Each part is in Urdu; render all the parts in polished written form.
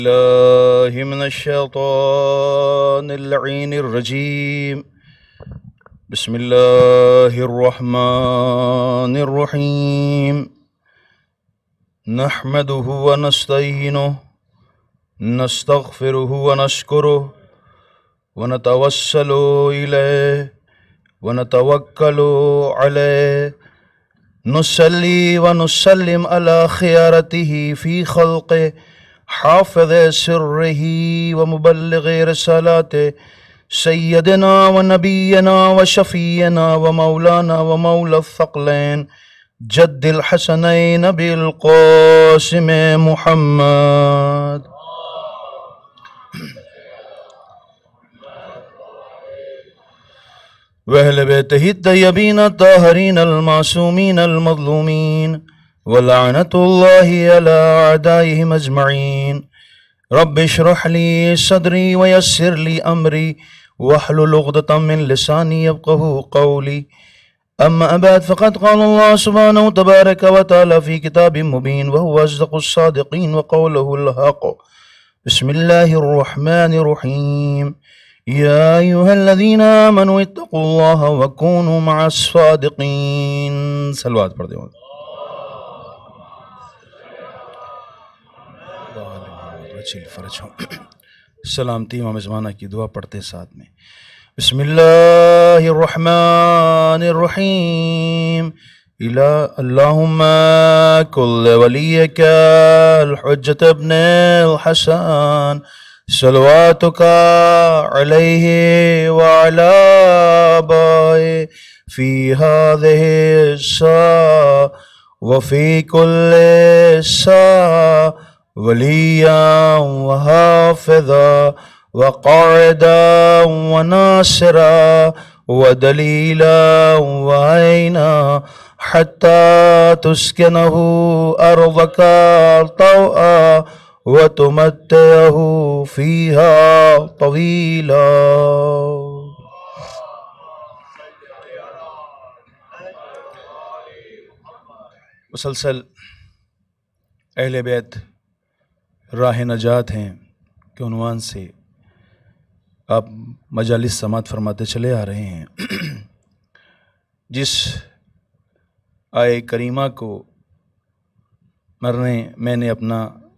الله من الشيطان اللعين الرجيم. بسم الله الرحمن الرحيم. نحمده ونستعينه نستغفره ونشكره ونتوسل إليه ونتوكل عليه نصلي ونسلم على خيارته في خلقه حافظ سره ومبلغ رسالاته سيدنا ونبينا وشفينا ومولانا ومولى الثقلين جد الحسنين بالقاسم محمد وأهل بيته الطيبين الطاهرين المعصومين المظلومين ولعنة الله على أعدائهم أجمعين. رب اشرح لي صدري ويسر لي أمري واحلل عقدة من لساني يفقهوا قولي. أما بعد فقد قال الله سبحانه تبارك وتعالى في كتاب مبين وهو أصدق الصادقين وقوله الحق. بسم الله الرحمن الرحيم. يا أيها الذين آمنوا اتقوا الله وكونوا مع الصادقين. صلوات پڑھ دیں. سلامتی امام زمانہ کی دعا پڑھتے ساتھ میں. بسم اللہ الرحمن الرحیم. اللہم کل ولیک الحجت ابن الحسن صلواتک علیہ وعلی آبائہ فی هذه الساعة وفی کل ساعة ولیاً وحافظا وقاعدا وناصرا ودلیلا وعینا حتی تسکنہ ارضک طوعا وتمتعہ فیہا طویلا. مسلسل اہل بیت راہ نجات ہیں کے عنوان سے آپ مجالس سماعت فرماتے چلے آ رہے ہیں. جس آیہ کریمہ کو میں نے اپنا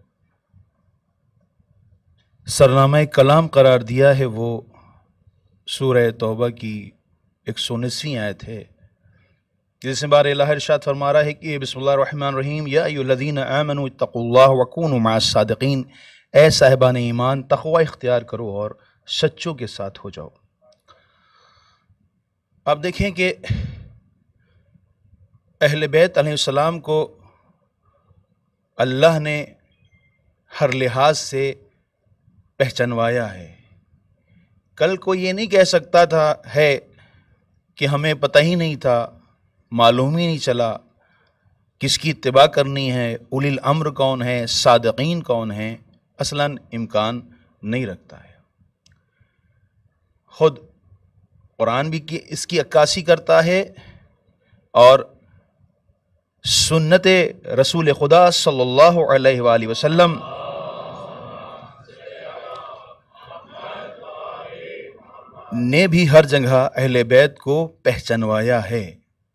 سرنامہ کلام قرار دیا ہے وہ سورہ توبہ کی 119ویں آیت ہے، جس میں بار الہ ارشاد فرما رہا ہے کہ بسم اللہ الرحمن الرحیم. یا ایھا الذین آمنوا اتقوا اللہ وکونوا مع الصادقین. اے صاحبان ایمان تقوی اختیار کرو اور سچوں کے ساتھ ہو جاؤ. آپ دیکھیں کہ اہل بیت علیہ السلام کو اللہ نے ہر لحاظ سے پہچانوایا ہے. کل کو یہ نہیں کہہ سکتا تھا ہے کہ ہمیں پتہ ہی نہیں تھا، معلوم ہی نہیں چلا کس کی اتباع کرنی ہے، اولی الامر کون ہے، صادقین کون ہیں. اصلاً امکان نہیں رکھتا ہے. خود قرآن بھی اس کی عکاسی کرتا ہے اور سنت رسول خدا صلی اللہ علیہ وآلہ وسلم نے بھی ہر جگہ اہل بیت کو پہچانوایا ہے.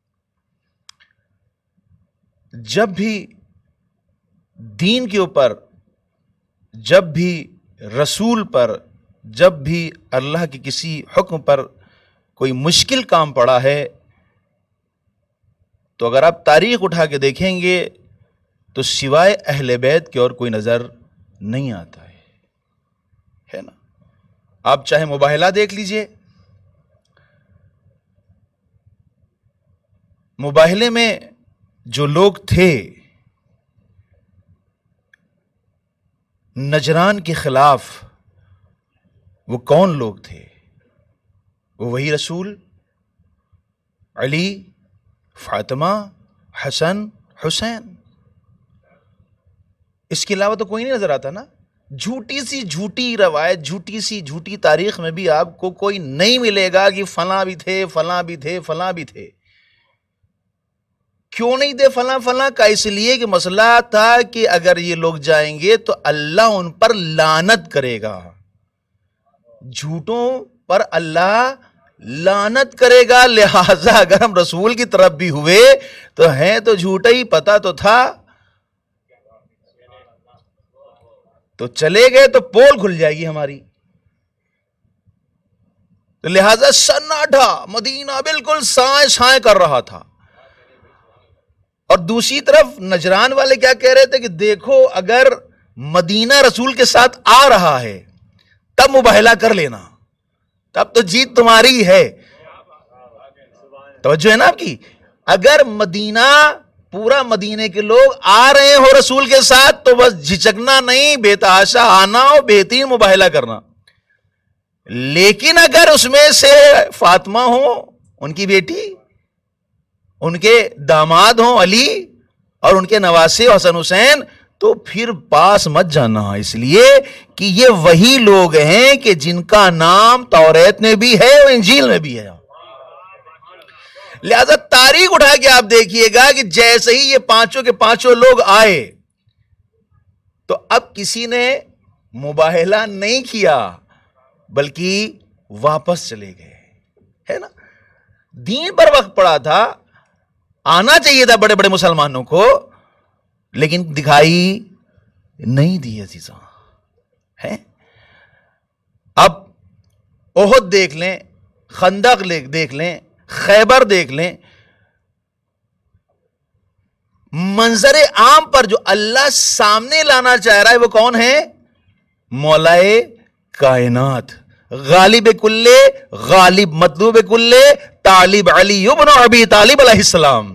جب بھی دین کے اوپر، جب بھی رسول پر، جب بھی اللہ کے کسی حکم پر کوئی مشکل کام پڑا ہے تو اگر آپ تاریخ اٹھا کے دیکھیں گے تو سوائے اہل بیت کے اور کوئی نظر نہیں آتا ہے نا. آپ چاہے مباہلہ دیکھ لیجئے، مباہلے میں جو لوگ تھے نجران کے خلاف، وہ کون لوگ تھے؟ وہ وہی رسول، علی، فاطمہ، حسن، حسین. اس کے علاوہ تو کوئی نہیں نظر آتا نا. جھوٹی سی جھوٹی روایت، جھوٹی سی جھوٹی تاریخ میں بھی آپ کو کوئی نہیں ملے گا کہ فلاں بھی تھے، فلاں بھی تھے، فلاں بھی تھے. کیوں نہیں دے فلاں فلاں کا؟ اس لیے کہ مسئلہ تھا کہ اگر یہ لوگ جائیں گے تو اللہ ان پر لعنت کرے گا، جھوٹوں پر اللہ لعنت کرے گا، لہذا اگر ہم رسول کی طرف بھی ہوئے تو ہیں تو جھوٹا ہی، پتا تو تھا، تو چلے گئے تو پول کھل جائے گی ہماری. تو لہذا سناٹا، مدینہ بالکل سائیں سائیں کر رہا تھا. اور دوسری طرف نجران والے کیا کہہ رہے تھے کہ دیکھو اگر مدینہ رسول کے ساتھ آ رہا ہے تب مباہلہ کر لینا، تب تو جیت تمہاری ہے. توجہ ہے نا آپ کی؟ اگر مدینہ، پورا مدینے کے لوگ آ رہے ہو رسول کے ساتھ تو بس جھجکنا نہیں، بے تحاشا آنا اور بہترین مباہلہ کرنا. لیکن اگر اس میں سے فاطمہ ہو، ان کی بیٹی، ان کے داماد ہوں علی اور ان کے نواسے حسن حسین، تو پھر پاس مت جانا، اس لیے کہ یہ وہی لوگ ہیں کہ جن کا نام توریت میں بھی ہے اور انجیل میں بھی ہے. لہذا تاریخ اٹھا کے آپ دیکھیے گا کہ جیسے ہی یہ پانچوں کے پانچوں لوگ آئے تو اب کسی نے مباہلہ نہیں کیا بلکہ واپس چلے گئے، ہے نا. دین پر وقت پڑا تھا، آنا چاہیے تھا بڑے بڑے مسلمانوں کو، لیکن دکھائی نہیں دی عزیزاں. ہے اب احد دیکھ لیں، خندق دیکھ لیں، خیبر دیکھ لیں، منظر عام پر جو اللہ سامنے لانا چاہ رہا ہے وہ کون ہے؟ مولائے کائنات، غالب کلے، غالب مطلوب کلے، طالب علی ابن ابی طالب علیہ السلام.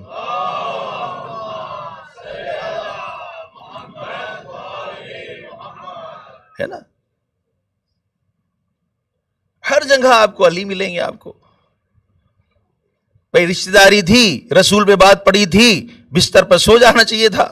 ہے نا؟ ہر جگہ آپ کو علی ملیں گے. آپ کو بھائی رشتہ داری تھی، رسول پہ بات پڑی تھی، بستر پر سو جانا چاہیے تھا،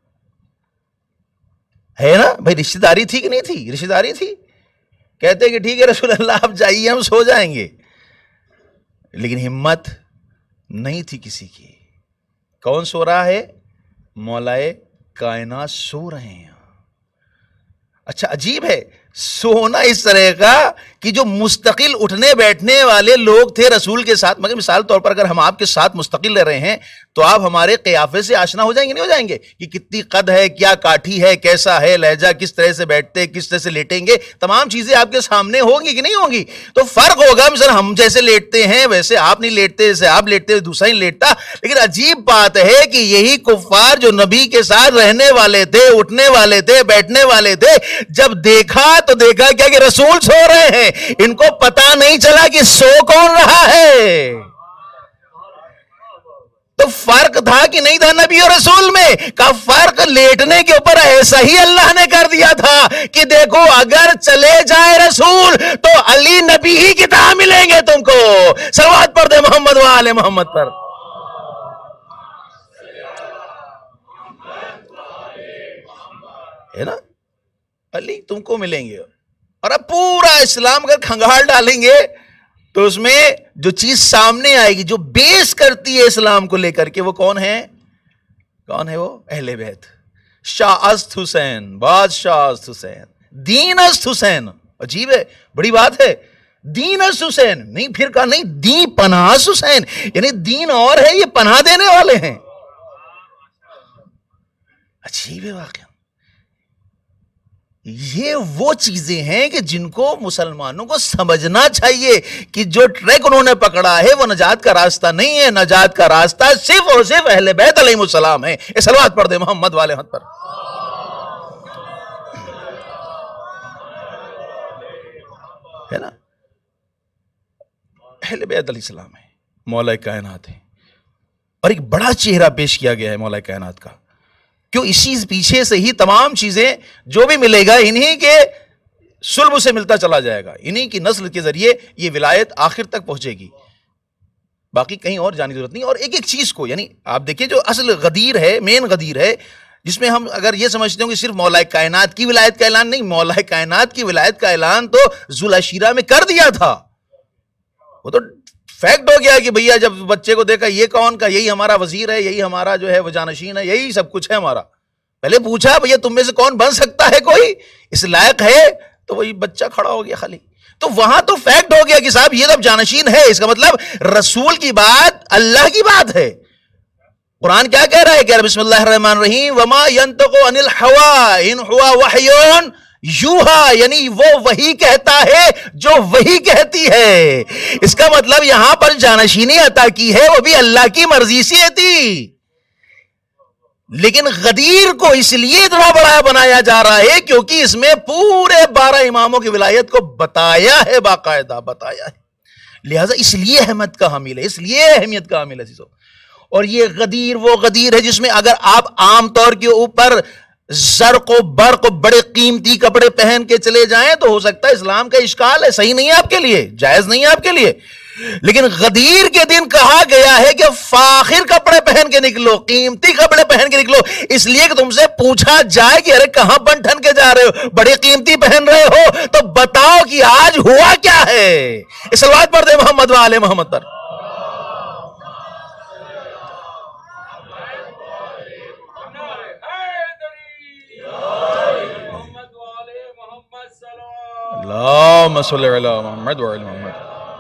ہے نا بھائی؟ رشتہ داری تھی کہ نہیں تھی؟ رشتہ داری تھی، کہتے کہ ٹھیک ہے رسول اللہ آپ جائیے ہم سو جائیں گے، لیکن ہمت نہیں تھی کسی کی. کون سو رہا ہے؟ مولائے کائنات سو رہے ہیں. اچھا عجیب ہے سونا اس طرح کا کہ جو مستقل اٹھنے بیٹھنے والے لوگ تھے رسول کے ساتھ، مگر مثال طور پر اگر ہم آپ کے ساتھ مستقل رہ رہے ہیں تو آپ ہمارے قیافے سے آشنا ہو جائیں گے نہیں ہو جائیں گے؟ کہ کتنی قد ہے، کیا کاٹھی ہے، کیسا ہے لہجہ، کس طرح سے بیٹھتے، کس طرح سے لیٹیں گے، تمام چیزیں آپ کے سامنے ہوں گی کہ نہیں ہوں گی؟ تو فرق ہوگا، مثلا ہم جیسے لیٹتے ہیں ویسے آپ نہیں لیٹتے، جیسے آپ لیٹتے دوسرا نہیں لیٹتا. لیکن عجیب بات ہے کہ یہی کفار جو نبی کے ساتھ رہنے والے تھے، اٹھنے والے تھے، بیٹھنے والے تھے، جب دیکھا تو دیکھا کیا کہ رسول سو رہے ہیں. ان کو پتا نہیں چلا کہ سو کون رہا ہے. تو فرق تھا کہ نہیں تھا نبی اور رسول میں؟ کا فرق لیٹنے کے اوپر ایسا ہی اللہ نے کر دیا تھا کہ دیکھو اگر چلے جائے رسول تو علی نبی ہی کی طرح ملیں گے تم کو. صلوات پڑھ دے محمد و آل محمد پر. ہے نا؟ علی تم کو ملیں گے. اور اب پورا اسلام اگر کھنگال ڈالیں گے تو اس میں جو چیز سامنے آئے گی جو بیس کرتی ہے اسلام کو لے کر کے، وہ کون ہے؟ کون ہے وہ؟ اہل بیت. شاہ است حسین، بادشاہ است حسین، دین است حسین. عجیب ہے، بڑی بات ہے. دین است حسین نہیں، پھر کہا نہیں دین پناہ است حسین، یعنی دین اور ہے، یہ پناہ دینے والے ہیں. عجیب ہے واقعہ. یہ وہ چیزیں ہیں کہ جن کو مسلمانوں کو سمجھنا چاہیے کہ جو ٹریک انہوں نے پکڑا ہے وہ نجات کا راستہ نہیں ہے. نجات کا راستہ صرف اور صرف اہل بیت علیہ السلام ہے. صلوات پڑھ دے محمد والے حد پر. ہے نا؟ اہل بیت علیہ السلام ہے، مولا کائنات ہے. اور ایک بڑا چہرہ پیش کیا گیا ہے مولا کائنات کا. کیوں؟ اسی پیچھے سے ہی تمام چیزیں جو بھی ملے گا انہی کے سلب سے ملتا چلا جائے گا، انہی کی نسل کے ذریعے یہ ولایت آخر تک پہنچے گی. باقی کہیں اور جانے کی ضرورت نہیں. اور ایک ایک چیز کو، یعنی آپ دیکھیں جو اصل غدیر ہے، مین غدیر ہے، جس میں ہم اگر یہ سمجھتے ہوں کہ صرف مولا کائنات کی ولایت کا اعلان نہیں، مولا کائنات کی ولایت کا اعلان تو ذوالعشیرہ میں کر دیا تھا. وہ تو فیکٹ ہو گیا کہ بھیا جب بچے کو دیکھا یہ کون کا، یہی ہمارا وزیر ہے، یہی ہمارا جو ہے وہ جانشین ہے، یہی سب کچھ ہے ہمارا. پہلے پوچھا بھیا تم میں سے کون بن سکتا ہے، کوئی اس لائق ہے، تو وہی بچہ کھڑا ہو گیا خالی. تو وہاں تو فیکٹ ہو گیا کہ صاحب یہ تو جانشین ہے، اس کا مطلب رسول کی بات اللہ کی بات ہے. قرآن کیا کہہ رہا ہے کہ بسم اللہ الرحمن الرحیم وما ينطق عن الهوى ان هو وحی یوحی، یعنی وہ وہی کہتا ہے جو وہی کہتی ہے. اس کا مطلب یہاں پر جانشینی عطا کی ہے وہ بھی اللہ کی مرضی سے تھی. لیکن غدیر کو اس لیے اتنا بڑا بنایا جا رہا ہے کیونکہ اس میں پورے 12 اماموں کی ولایت کو بتایا ہے، باقاعدہ بتایا ہے. لہذا اس لیے احمد کا حامل ہے، اس لیے اہمیت کا حامل ہے. اور یہ غدیر وہ غدیر ہے جس میں اگر آپ عام طور کے اوپر زرق و برق بڑے قیمتی کپڑے پہن کے چلے جائیں تو ہو سکتا ہے اسلام کا اشکال ہے، صحیح نہیں ہے آپ کے لیے، جائز نہیں ہے آپ کے لیے. لیکن غدیر کے دن کہا گیا ہے کہ فاخر کپڑے پہن کے نکلو، قیمتی کپڑے پہن کے نکلو، اس لیے کہ تم سے پوچھا جائے کہ ارے کہاں بن ٹھن کے جا رہے ہو، بڑے قیمتی پہن رہے ہو تو بتاؤ کہ آج ہوا کیا ہے. صلوات پڑھ دے محمد و آل محمد پر. اللہم صلی علی محمد و علی محمد.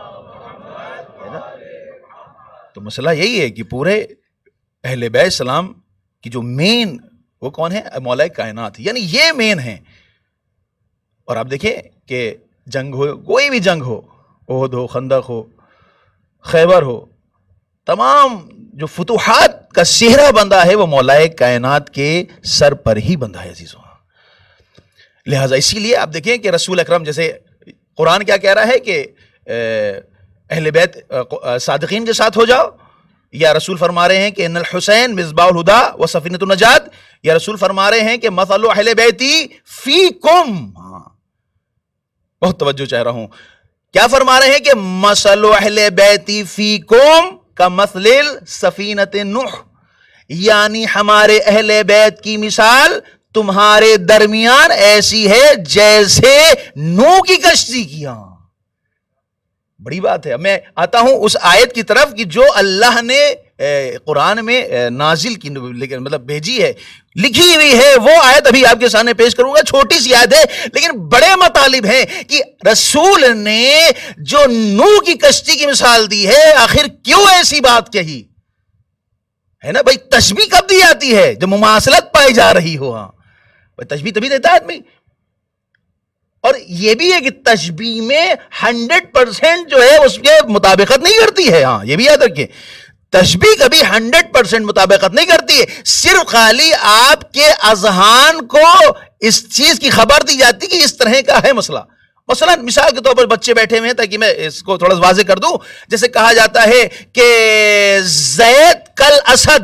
تو مسئلہ یہی ہے کہ پورے اہل بیت اسلام کی جو مین وہ کون ہے؟ مولا کائنات، یعنی یہ مین ہیں. اور آپ دیکھیں کہ جنگ ہو، کوئی بھی جنگ ہو، احد ہو، خندق ہو، خیبر ہو، تمام جو فتوحات کا سہرہ بندہ ہے وہ مولا کائنات کے سر پر ہی بندہ ہے عزیزوں. لہٰذا اسی لیے آپ دیکھیں کہ رسول اکرم، جیسے قرآن کیا کہہ رہا ہے کہ اہل بیت صادقین کے ساتھ ہو جاؤ، یا رسول فرما رہے ہیں کہ ان الحسین مصباح الہدی و سفینۃ النجات، یا رسول فرما رہے ہیں کہ مثل اہل بیتی فیکم. بہت توجہ چاہ رہا ہوں، کیا فرما رہے ہیں کہ مثل اہل بیتی فیکم کمثل سفینۃ نوح، یعنی ہمارے اہل بیت کی مثال تمہارے درمیان ایسی ہے جیسے نوح کی کشتی کی. بڑی بات ہے. میں آتا ہوں اس آیت کی طرف کہ جو اللہ نے قرآن میں نازل کی، لیکن مطلب بھیجی ہے، لکھی ہوئی ہے، وہ آیت ابھی آپ کے سامنے پیش کروں گا. چھوٹی سی آیت ہے لیکن بڑے مطالب ہیں کہ رسول نے جو نوح کی کشتی کی مثال دی ہے، آخر کیوں ایسی بات کہی ہے نا بھائی. تشبیہ کب دی جاتی ہے؟ جب مماثلت پائی جا رہی ہو. ہاں تشبیہ تبھی دیتا ہے آدمی. اور یہ بھی ہے کہ تشبیہ میں 100% جو ہے اس کے مطابقت نہیں کرتی ہے. ہاں یہ بھی یاد رکھیں، تشبیہ کبھی 100% مطابقت نہیں کرتی ہے. صرف خالی آپ کے اذہان کو اس چیز کی خبر دی جاتی کہ اس طرح کا ہے مسئلہ. مثلا مثال کے طور پر بچے بیٹھے ہوئے ہیں، تاکہ میں اس کو تھوڑا واضح کر دوں. جیسے کہا جاتا ہے کہ زید کل اسد،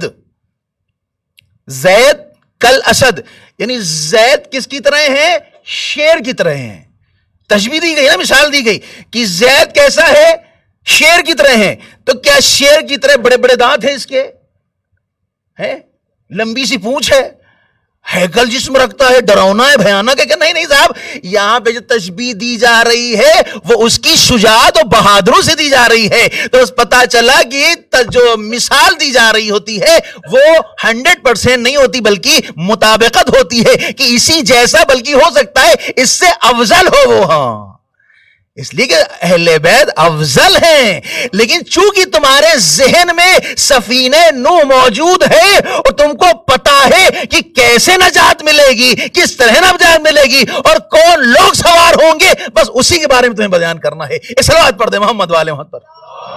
زید کل اسد، یعنی زید کس کی طرح ہیں؟ شیر کی طرح ہیں. تشبیہ دی گئی نا، مثال دی گئی کہ زید کیسا ہے؟ شیر کی طرح ہیں. تو کیا شیر کی طرح بڑے بڑے دانت ہیں اس کے؟ ہیں لمبی سی پونچھ ہے، ہیکل جسم رکھتا ہے، ڈراؤنا ہے، بھیانک ہے کہ نہیں؟ نہیں صاحب، یہاں پہ جو تشبیہ دی جا رہی ہے وہ اس کی شجاعت اور بہادروں سے دی جا رہی ہے. تو پتا چلا کہ جو مثال دی جا رہی ہوتی ہے وہ 100% نہیں ہوتی، بلکہ مطابقت ہوتی ہے کہ اسی جیسا بلکہ ہو سکتا ہے اس سے افضل ہو وہ. ہاں اس لیے کہ اہل بیت افضل ہیں، لیکن چونکہ تمہارے ذہن میں سفینہ نوح موجود ہے اور تم کو پتا ہے کہ کیسے نجات ملے گی، کس طرح نجات ملے گی اور کون لوگ سوار ہوں گے، بس اسی کے بارے میں تمہیں بیان کرنا ہے. صلوات پڑھ دے محمد والے محمد پر.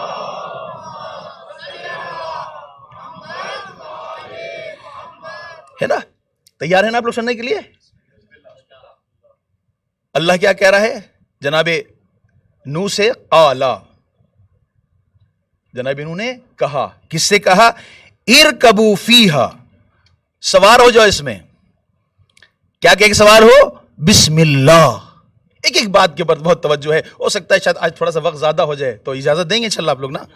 ہے نا؟ تیار ہیں نا آپ لوگ سننے کے لیے؟ اللہ کیا کہہ رہا ہے جناب نوح سے؟ قالا، جناب نوح نے کہا. کس سے کہا؟ ارکبوا فیہا، سوار ہو جاؤ اس میں. کیا کہ سوار ہو؟ بسم اللہ. ایک ایک بات کے اوپر بہت توجہ ہے. ہو سکتا ہے شاید آج تھوڑا سا وقت زیادہ ہو جائے تو اجازت دیں گے انشاءاللہ آپ لوگ نا.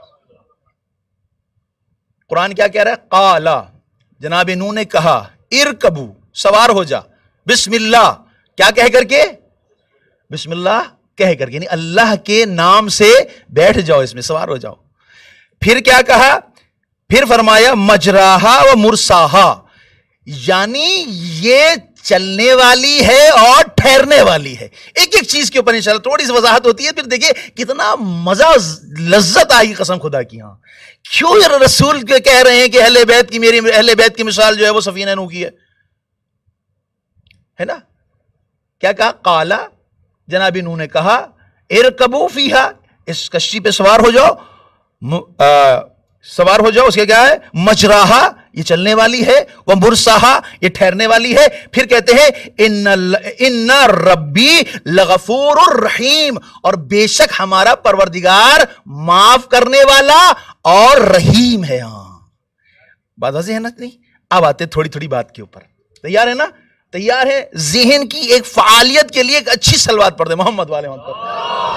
قرآن کیا کہہ رہا ہے؟ قالا، جناب نوح نے کہا، ارکبوا، سوار ہو جا، بسم اللہ. کیا کہہ کر کے؟ بسم اللہ کہہ کر کے، یعنی اللہ کے نام سے بیٹھ جاؤ، اس میں سوار ہو جاؤ۔ پھر کیا کہا؟ پھر فرمایا مجراہا و مرساہا، یعنی یہ چلنے والی ہے اور ٹھہرنے والی ہے۔ ایک ایک چیز کے اوپر انشاءاللہ تھوڑی سی وضاحت ہوتی ہے، پھر دیکھیں کتنا مزہ لذت آئی قسم خدا کی۔ ہاں کیوں رسول کہہ رہے ہیں کہ اہل بیت کی، میری اہل بیت کی مثال جو ہے وہ سفینہ نوح کی ہے نا؟ کیا کہا؟ قالا، جناب نوح نے کہا ارکبوا فیہا، اس کشتی پہ سوار ہو جاؤ، سوار ہو جاؤ۔ اس کے کیا ہے؟ مجراہا، یہ چلنے والی ہے، وہ مرساہا، یہ ٹھہرنے والی ہے۔ پھر کہتے ہیں ان ربی لغفور الرحیم، اور بے شک ہمارا پروردگار معاف کرنے والا اور رحیم ہے۔ ہاں بات واضح ہے نا؟ نہیں، اب آتے تھوڑی تھوڑی بات کے اوپر۔ تیار ہے نا؟ تیار ہے؟ ذہن کی ایک فعالیت کے لیے ایک اچھی صلوات پڑھ دیں محمد والے محمد پر۔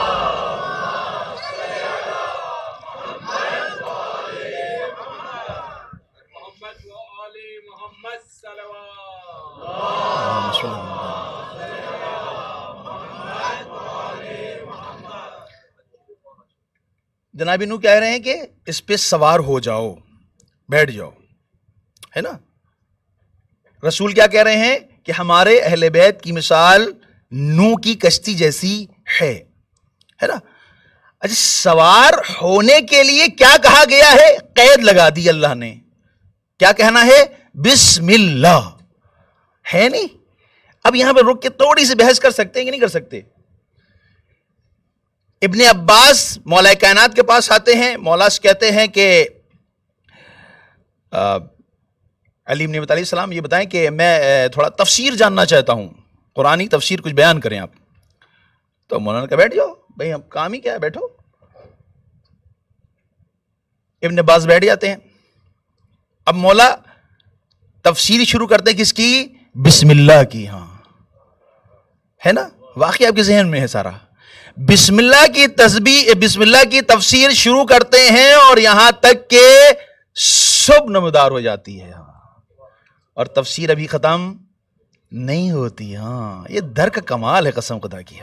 جناب نوح کہہ رہے ہیں کہ اس پہ سوار ہو جاؤ، بیٹھ جاؤ، ہے نا؟ رسول کیا کہہ رہے ہیں کہ ہمارے اہل بیت کی مثال نوح کی کشتی جیسی ہے نا؟ اچھا، سوار ہونے کے لیے کیا کہا گیا ہے؟ قید لگا دی اللہ نے۔ کیا کہنا ہے؟ بسم اللہ، ہے نہیں؟ اب یہاں پہ رک کے تھوڑی سی بحث کر سکتے ہیں کہ نہیں کر سکتے؟ ابن عباس مولا کائنات کے پاس آتے ہیں، مولا سے کہتے ہیں کہ علی بن ابی طالب علیہ السلام یہ بتائیں کہ میں تھوڑا تفسیر جاننا چاہتا ہوں، قرآنی تفسیر کچھ بیان کریں آپ۔ تو مولانا نے کہا بیٹھ جاؤ بھائی، ہم کام ہی کیا ہے، بیٹھو۔ ابن عباس بیٹھ جاتے ہیں۔ اب مولا تفسیر شروع کرتے ہیں کس کی؟ بسم اللہ کی۔ ہاں ہے نا؟ واقعی آپ کے ذہن میں ہے سارا۔ بسم اللہ کی تسبیح، بسم اللہ کی تفسیر شروع کرتے ہیں اور یہاں تک کہ صبح نمودار ہو جاتی ہے۔ اور تفسیر ابھی ختم نہیں ہوتی۔ ہاں یہ در کا کمال ہے قسم خدا کی۔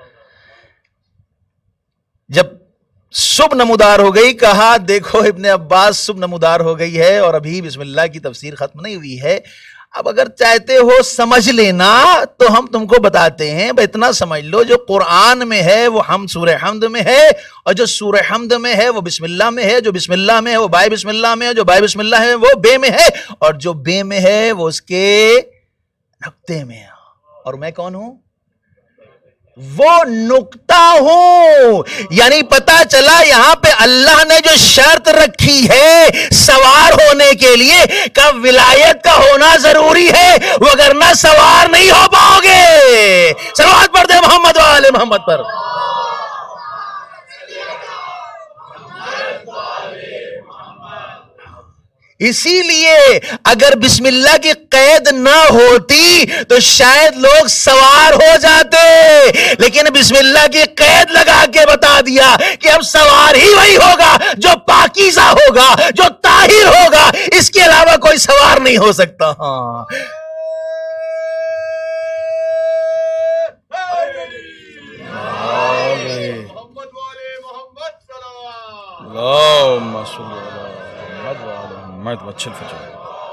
جب صبح نمودار ہو گئی، کہا دیکھو ابن عباس صبح نمودار ہو گئی ہے اور ابھی بسم اللہ کی تفسیر ختم نہیں ہوئی ہے۔ اب اگر چاہتے ہو سمجھ لینا تو ہم تم کو بتاتے ہیں، بھائی اتنا سمجھ لو جو قرآن میں ہے وہ ہم سورہ حمد میں ہے، اور جو سورہ حمد میں ہے وہ بسم اللہ میں ہے، جو بسم اللہ میں ہے وہ بائے بسم اللہ میں ہے، جو بائے بسم اللہ ہے وہ بے میں ہے، اور جو بے میں ہے وہ اس کے نقطے میں ہے۔ اور میں کون ہوں؟ وہ نقطہ ہوں۔ یعنی پتا چلا یہاں پہ اللہ نے جو شرط رکھی ہے سوار ہونے کے لیے کہ ولایت کا ہونا ضروری ہے، وگرنہ سوار نہیں ہو پاؤ گے۔ صلوات پڑھ دیں محمد و آل محمد پر۔ اسی لیے اگر بسم اللہ کی قید نہ ہوتی تو شاید لوگ سوار ہو جاتے، لیکن بسم اللہ کی قید لگا کے بتا دیا کہ اب سوار ہی وہی ہوگا جو پاکیزہ ہوگا، جو طاہر ہوگا، اس کے علاوہ کوئی سوار نہیں ہو سکتا۔ ہاں اللہم صل علی محمد وعلی محمد۔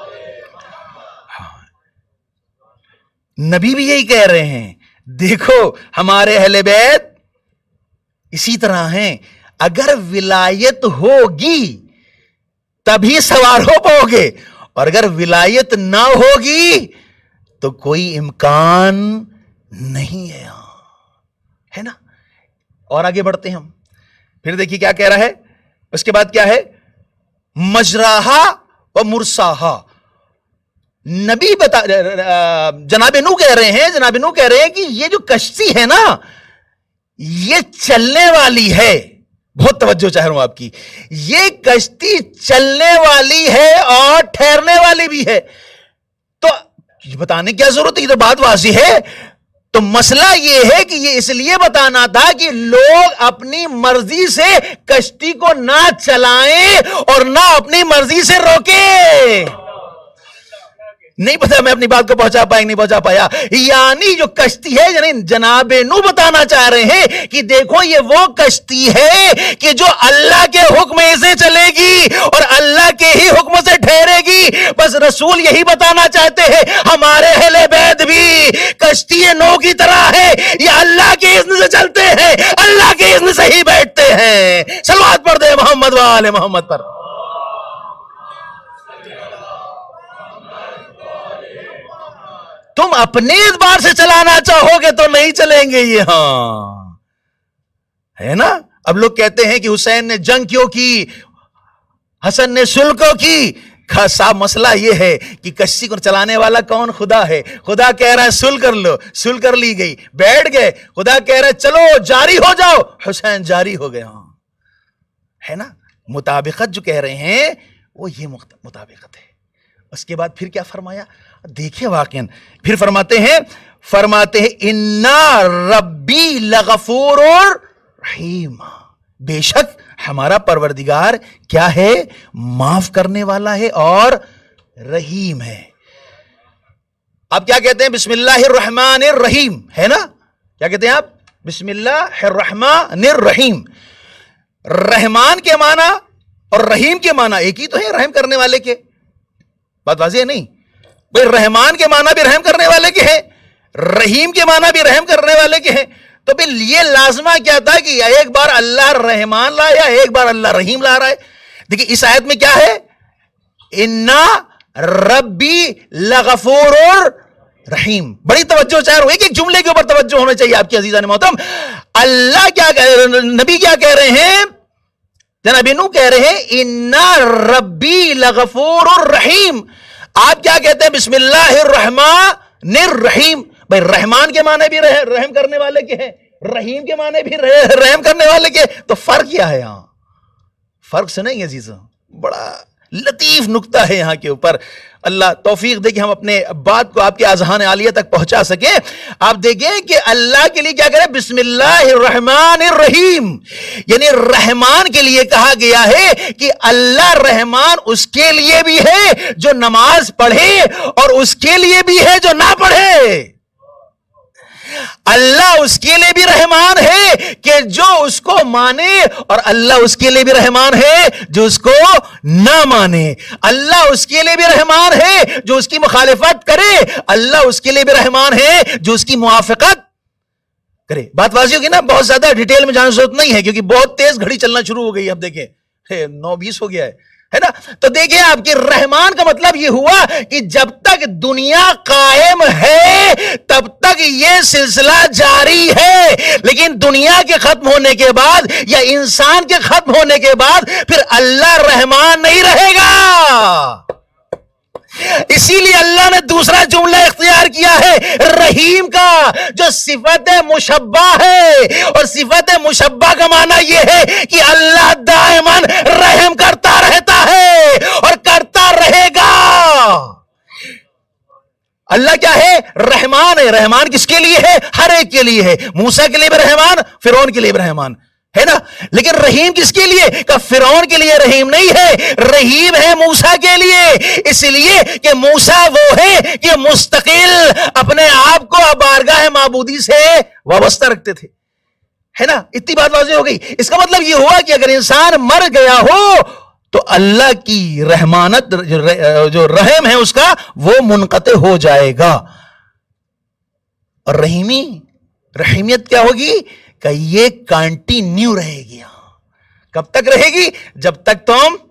نبی بھی یہی کہہ رہے ہیں، دیکھو ہمارے اہل بیت اسی طرح ہیں، اگر ولایت ہوگی تبھی سوار ہو پاؤ گے، اور اگر ولایت نہ ہوگی تو کوئی امکان نہیں ہے نا۔ اور آگے بڑھتے ہیں ہم، پھر دیکھیے کیا کہہ رہا ہے اس کے بعد، کیا ہے؟ مجراہا و مرساہا۔ نبی جناب نوح کہہ رہے ہیں کہ یہ جو کشتی ہے نا یہ چلنے والی ہے۔ بہت توجہ چاہ رہا ہوں آپ کی، یہ کشتی چلنے والی ہے اور ٹھہرنے والی بھی ہے۔ تو بتانے کی کیا ضرورت ہے، یہ تو بات واضح ہے۔ تو مسئلہ یہ ہے کہ یہ اس لیے بتانا تھا کہ لوگ اپنی مرضی سے کشتی کو نہ چلائیں اور نہ اپنی مرضی سے روکیں۔ نہیں پتا میں اپنی بات کو پہنچا پایا نہیں پہنچا پایا. یعنی جو کشتی ہے یعنی جناب نوح بتانا چاہ رہے ہیں کہ دیکھو یہ وہ کشتی ہے کہ جو اللہ کے حکم سے چلے گی اور اللہ کے ہی حکم سے ٹھہرے گی. بس رسول یہی بتانا چاہتے ہیں ہمارے اہل بیت بھی کشتی نوح کی طرح ہے, یہ اللہ کے اذن سے چلتے ہیں, اللہ کے اذن سے ہی بیٹھتے ہیں. صلوات پڑھ دے محمد و آل محمد پر. تم اپنے اعتبار سے چلانا چاہو گے تو نہیں چلیں گے یہ, ہاں ہے نا. اب لوگ کہتے ہیں کہ حسین نے جنگ کیوں کی, حسن نے صلح کیوں کی. صاحب مسئلہ یہ ہے کہ کشتی کو چلانے والا کون؟ خدا ہے. خدا کہہ رہا ہے صلح کر لو, صلح کر لی گئی, بیٹھ گئے. خدا کہہ رہا ہے چلو جاری ہو جاؤ, حسین جاری ہو گئے. ہاں ہے نا. مطابقت جو کہہ رہے ہیں وہ یہ مطابقت ہے. اس کے بعد پھر کیا فرمایا دیکھیں واقعاً, پھر فرماتے ہیں اِنَّا رَبِّي لَغَفُورٌ رَحِيمٌ, بے شک ہمارا پروردگار کیا ہے؟ معاف کرنے والا ہے اور رحیم ہے. آپ کیا کہتے ہیں؟ بسم اللہ الرحمن الرحیم, ہے نا. کیا کہتے ہیں آپ؟ بسم اللہ الرحمن الرحیم. رحمان کے معنی اور رحیم کے معنی ایک ہی تو ہے, رحم کرنے والے کے. بات واضح ہے نہیں بھئی؟ رحمان کے معنی بھی رحم کرنے والے کے ہیں, رحیم کے معنی بھی رحم کرنے والے کے ہیں. تو پھر یہ لازمہ کیا تھا کہ ایک بار اللہ رحمان لایا, ایک بار اللہ رحیم لا رہا ہے. دیکھیں اس آیت میں کیا ہے؟ اِنَّا رَبِّي لَغَفُورٌ رحیم. بڑی توجہ چاہ رہا ہوں, ایک جملے کے اوپر توجہ ہونا چاہیے آپ کی عزیزان محترم. اللہ کیا کہہ رہے ہیں, نبی کیا کہہ رہے ہیں, جناب نوح کہہ رہے ہیں اِنَّا رَبِّي لَغَفُورٌ رحیم. آپ کیا کہتے ہیں؟ بسم اللہ الرحمن الرحیم. بھائی رحمان کے معنی بھی رحم کرنے والے کے ہیں, رحیم کے معنی بھی رحم کرنے والے کے, تو فرق کیا ہے یہاں؟ فرق سے نہیں عزیزاں, بڑا لطیف نکتہ ہے یہاں کے اوپر. اللہ توفیق دے کہ ہم اپنے بات کو آپ کے اذہان عالیہ تک پہنچا سکیں. آپ دیکھیں کہ اللہ کے لیے کیا کرے؟ بسم اللہ الرحمن الرحیم. یعنی رحمان کے لیے کہا گیا ہے کہ اللہ رحمان اس کے لیے بھی ہے جو نماز پڑھے اور اس کے لیے بھی ہے جو نہ پڑھے. اللہ اس کے لیے بھی رحمان ہے کہ جو اس کو مانے, اور اللہ اس کے لیے بھی رحمان ہے جو اس کو نہ مانے. اللہ اس کے لیے بھی رحمان ہے جو اس کی مخالفت کرے, اللہ اس کے لیے بھی رحمان ہے جو اس کی موافقت کرے. بات واضح ہوگی نا, بہت زیادہ ڈیٹیل میں جانے کی ضرورت نہیں ہے کیونکہ بہت تیز گھڑی چلنا شروع ہو گئی. اب دیکھیں 9:20 ہو گیا ہے نا. تو دیکھیں آپ کے رحمان کا مطلب یہ ہوا کہ جب تک دنیا قائم ہے تب تک یہ سلسلہ جاری ہے, لیکن دنیا کے ختم ہونے کے بعد یا انسان کے ختم ہونے کے بعد پھر اللہ رحمان نہیں رہے گا. اسی لیے اللہ نے دوسرا جملہ اختیار کیا ہے رحیم کا, جو صفت مشبہ ہے, اور صفت مشبہ کا معنی یہ ہے کہ اللہ دائماً رحم کرتا رہتا ہے اور کرتا رہے گا. اللہ کیا ہے؟ رحمان ہے. رحمان کس کے لیے ہے؟ ہر ایک کے لیے ہے. موسیٰ کے لیے بھی رحمان, فرعون کے لیے بھی رحمان ہے نا. لیکن رحیم کس کے لیے؟ کہ فرعون کے لیے رحیم نہیں ہے, رحیم ہے موسیٰ کے لیے. اس لیے کہ موسیٰ وہ ہے کہ مستقل اپنے آپ کو بارگاہ معبودی سے وابستہ رکھتے تھے, ہے نا. اتنی بات واضح ہو گئی. اس کا مطلب یہ ہوا کہ اگر انسان مر گیا ہو تو اللہ کی رحمانت جو رحم ہے اس کا وہ منقطع ہو جائے گا. اور رحیمیت کیا ہوگی؟ کہ یہ کنٹینیو رہے گی. کب تک رہے گی؟ جب تک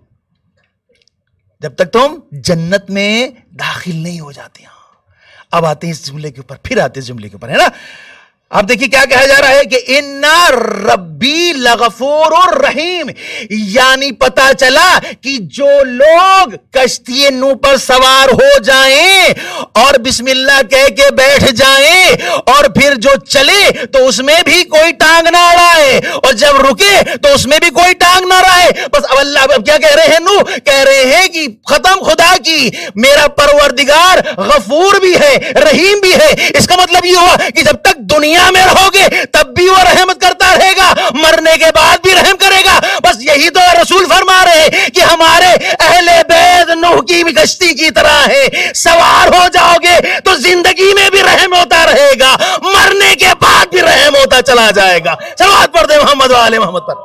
تم جنت میں داخل نہیں ہو جاتے. اب آتے ہیں اس جملے کے اوپر, پھر آتے ہیں اس جملے کے اوپر, ہے نا. آپ دیکھیے کیا کہا جا رہا ہے کہ اِنَّا رَبِّي لَغَفُورٌ رَحِيمٌ. یعنی پتا چلا کہ جو لوگ کشتی نوح پر سوار ہو جائیں اور بسم اللہ کہہ کے بیٹھ جائیں اور پھر جو چلے تو اس میں بھی کوئی ٹانگ نہ اڑائے, اور جب رکے تو اس میں بھی کوئی ٹانگ نہ اڑائے. بس اب اللہ اب کیا کہہ رہے ہیں؟ نوح کہہ رہے ہیں کہ ختم خدا کی, میرا پروردگار غفور بھی ہے, رحیم بھی ہے. اس کا مطلب یہ ہوا کہ جب تک دنیا میں رہو گے تب بھی وہ رحمت کرتا رہے گا, مرنے کے بعد بھی رحم کرے گا. بس یہی تو رسول فرما رہے ہیں کہ ہمارے اہل بیت نوح کی بھی کشتی کی طرح ہے، سوار ہو جاؤ گے تو زندگی میں بھی رحم ہوتا رہے گا، مرنے کے بعد بھی رحم ہوتا چلا جائے گا۔ صلوات پڑھ دیں محمد و آل محمد پر۔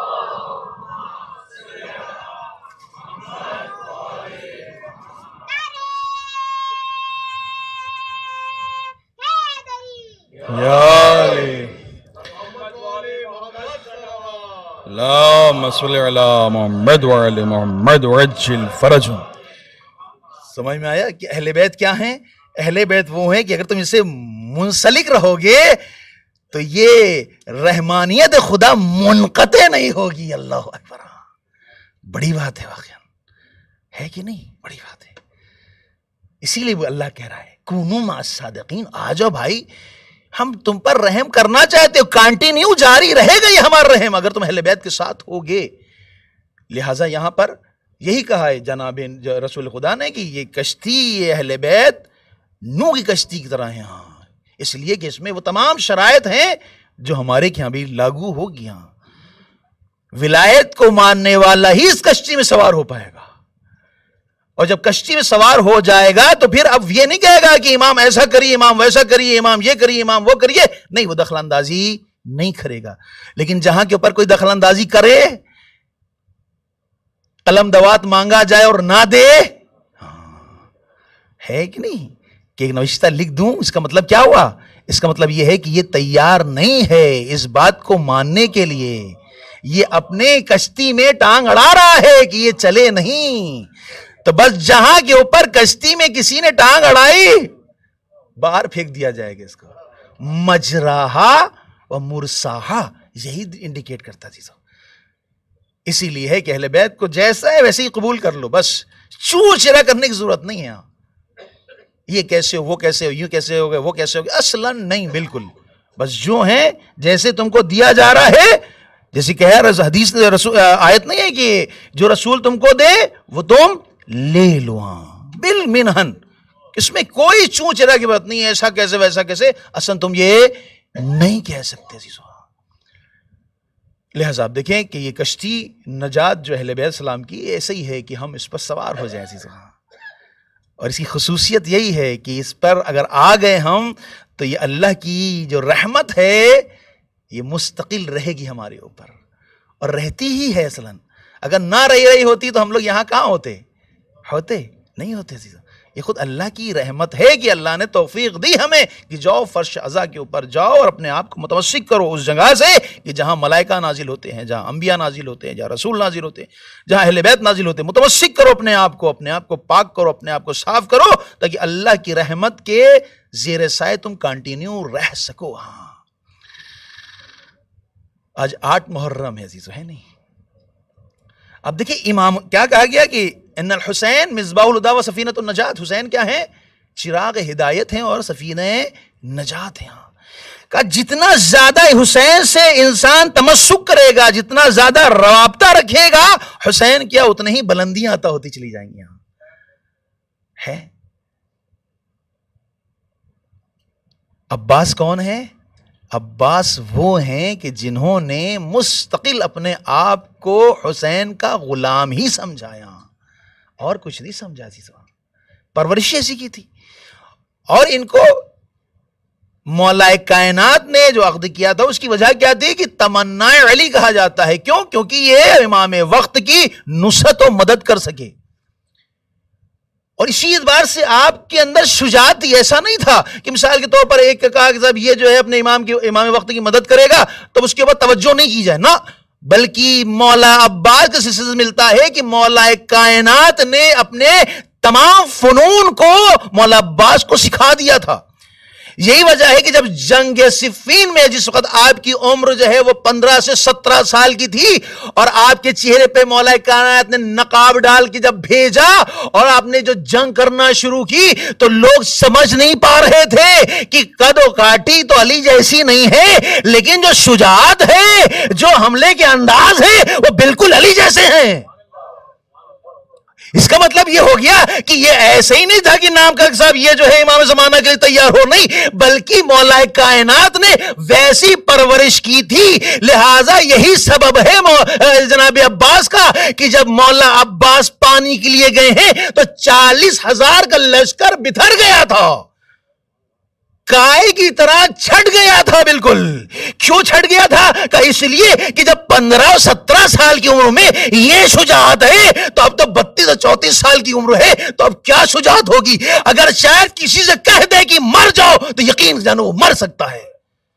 اللہم صلی علی محمد وعلی محمد وعجل فرجہم۔ سمجھ میں آیا کہ اہل بیت کیا ہیں؟ اہل بیت وہ ہیں کہ اگر تم اس سے منسلک رہو گے تو یہ رحمانیت خدا منقطع نہیں ہوگی۔ اللہ اکبر، بڑی بات ہے، واقعا ہے کہ نہیں؟ بڑی بات ہے۔ اسی لیے وہ اللہ کہہ رہا ہے کونوا مع الصادقین، آ جاؤ بھائی، ہم تم پر رحم کرنا چاہتے ہو، کانٹینیو جاری رہے گا یہ ہمارا رحم اگر تم اہل بیت کے ساتھ ہوگے۔ لہٰذا یہاں پر یہی کہا ہے جناب رسول خدا نے کہ یہ کشتی، یہ اہل بیت نوح کی کشتی کی طرح ہے، ہاں، اس لیے کہ اس میں وہ تمام شرائط ہیں جو ہمارے کے ہاں بھی لاگو ہوگی۔ ہاں، ولایت کو ماننے والا ہی اس کشتی میں سوار ہو پائے گا، اور جب کشتی میں سوار ہو جائے گا تو پھر اب یہ نہیں کہے گا کہ امام ایسا کریے، امام ویسا کریے، امام یہ کریے، امام وہ کریے، نہیں، وہ دخل اندازی نہیں کرے گا۔ لیکن جہاں کے اوپر کوئی دخل اندازی کرے، قلم دوات مانگا جائے اور نہ دے، ہے کہ نہیں، کہ ایک نوشتہ لکھ دوں، اس کا مطلب کیا ہوا؟ اس کا مطلب یہ ہے کہ یہ تیار نہیں ہے اس بات کو ماننے کے لیے، یہ اپنے کشتی میں ٹانگ اڑا رہا ہے کہ یہ چلے نہیں۔ تو بس جہاں کے اوپر کشتی میں کسی نے ٹانگ اڑائی، باہر پھینک دیا جائے گا اس کو۔ مجراہا و مرساہا یہی انڈیکیٹ کرتا چیزوں۔ اسی لیے ہے کہ اہل بیت کو جیسا ہے ویسے ہی قبول کر لو، بس چور چرا کرنے کی ضرورت نہیں ہے۔ یہ کیسے ہو، وہ کیسے ہو، یوں کیسے ہو گئے، وہ کیسے ہو گئے، اصلا نہیں، بالکل بس جو ہیں جیسے تم کو دیا جا رہا ہے، جیسے کہ حدیث آیت نہیں ہے کہ جو رسول تم کو دے وہ تم لے لو، ہاں، بالمنہن، اس میں کوئی چون چرا کی بات نہیں ہے، ایسا کیسے ویسا کیسے، اصلا تم یہ نہیں کہہ سکتے۔ لہذا آپ دیکھیں کہ یہ کشتی نجات جو اہل بیت السلام کی ایسے ہی ہے کہ ہم اس پر سوار ہو جائیں، اور اس کی خصوصیت یہی ہے کہ اس پر اگر آ گئے ہم تو یہ اللہ کی جو رحمت ہے یہ مستقل رہے گی ہمارے اوپر، اور رہتی ہی ہے اصلا۔ اگر نہ رہی ہوتی تو ہم لوگ یہاں کہاں ہوتے نہیں ہوتے۔ یہ خود اللہ کی رحمت ہے کہ اللہ نے توفیق دی ہمیں کہ جاؤ فرش عزا کے اوپر جاؤ اور اپنے آپ کو متمسک کرو اس جگہ سے کہ جہاں ملائکہ نازل ہوتے ہیں، جہاں انبیاء نازل ہوتے ہیں، جہاں رسول نازل ہوتے ہیں، جہاں اہل بیت نازل ہوتے ہیں۔ متمسک کرو اپنے آپ کو پاک کرو، اپنے آپ کو صاف کرو، تاکہ اللہ کی رحمت کے زیر سائے تم کنٹینیو رہ سکو۔ ہاں، آج 8 محرم ہے عزیزو، ہے نہیں؟ اب دیکھیں امام کیا کہا گیا کہ ان الحسین مصباح الہدی و سفینۃ النجات، حسین کیا ہیں؟ چراغ ہدایت ہیں اور سفینہ نجات ہیں۔ کہ جتنا زیادہ حسین سے انسان تمسک کرے گا، جتنا زیادہ رابطہ رکھے گا حسین کیا، اتنے ہی بلندیاں عطا ہوتی چلی جائیں گی۔ ہے عباس کون ہے؟ عباس وہ ہیں کہ جنہوں نے مستقل اپنے آپ کو حسین کا غلام ہی سمجھایا اور کچھ نہیں سمجھا، پرورش ایسی کی تھی۔ اور ان کو مولا کائنات نے جو عقد کیا تھا اس کی وجہ کیا تھی کہ تمنا علی کہا جاتا ہے۔ کیوں؟ کیونکہ یہ امام وقت کی نصرت و مدد کر سکے، اور اسی اعتبار سے آپ کے اندر شجاعت تھی۔ ایسا نہیں تھا کہ مثال کے طور پر ایک کہا کہ صاحب یہ جو ہے اپنے امام وقت کی مدد کرے گا تو اس کے اوپر توجہ نہیں کی جائے، نہ، بلکہ مولا عباس کے سلسلے سے ملتا ہے کہ مولا کائنات نے اپنے تمام فنون کو مولا عباس کو سکھا دیا تھا۔ یہی وجہ ہے کہ جب جنگ صفین میں جس وقت آپ کی عمر جو ہے وہ 15 سے 17 سال کی تھی، اور آپ کے چہرے پہ مولا کائنات نے نقاب ڈال کے جب بھیجا اور آپ نے جو جنگ کرنا شروع کی تو لوگ سمجھ نہیں پا رہے تھے کہ قد و کاٹی تو علی جیسی نہیں ہے، لیکن جو شجاعت ہے، جو حملے کے انداز ہے وہ بالکل علی جیسے ہیں۔ اس کا مطلب یہ ہو گیا کہ یہ ایسے ہی نہیں تھا کہ نام کا صاحب یہ جو ہے امام زمانہ کے لیے تیار ہو، نہیں، بلکہ مولا کائنات نے ویسی پرورش کی تھی. لہٰذا یہی سبب ہے جناب عباس کا کہ جب مولا عباس پانی کے لیے گئے ہیں تو 40,000 کا لشکر بتھر گیا تھا، کائے کی طرح چھٹ گیا تھا. بالکل کیوں چھٹ گیا تھا؟ کہ اس لیے کہ جب 15-17 سال کی عمر میں یہ شجاعت ہے تو اب تو 32-34 سال کی عمر ہے، تو اب کیا شجاعت ہوگی؟ اگر شاید کسی سے کہہ دے کہ مر جاؤ تو یقین جانو وہ مر سکتا ہے.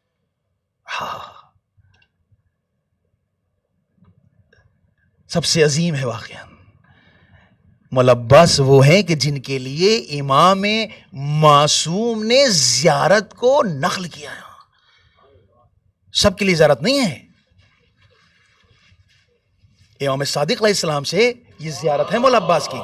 سب سے عظیم ہے واقعہ. مولا عباس وہ ہیں کہ جن کے لیے امام معصوم نے زیارت کو نقل کیا ہے. سب کے لیے زیارت نہیں ہے. امام صادق علیہ السلام سے یہ زیارت ہے مولا عباس کی.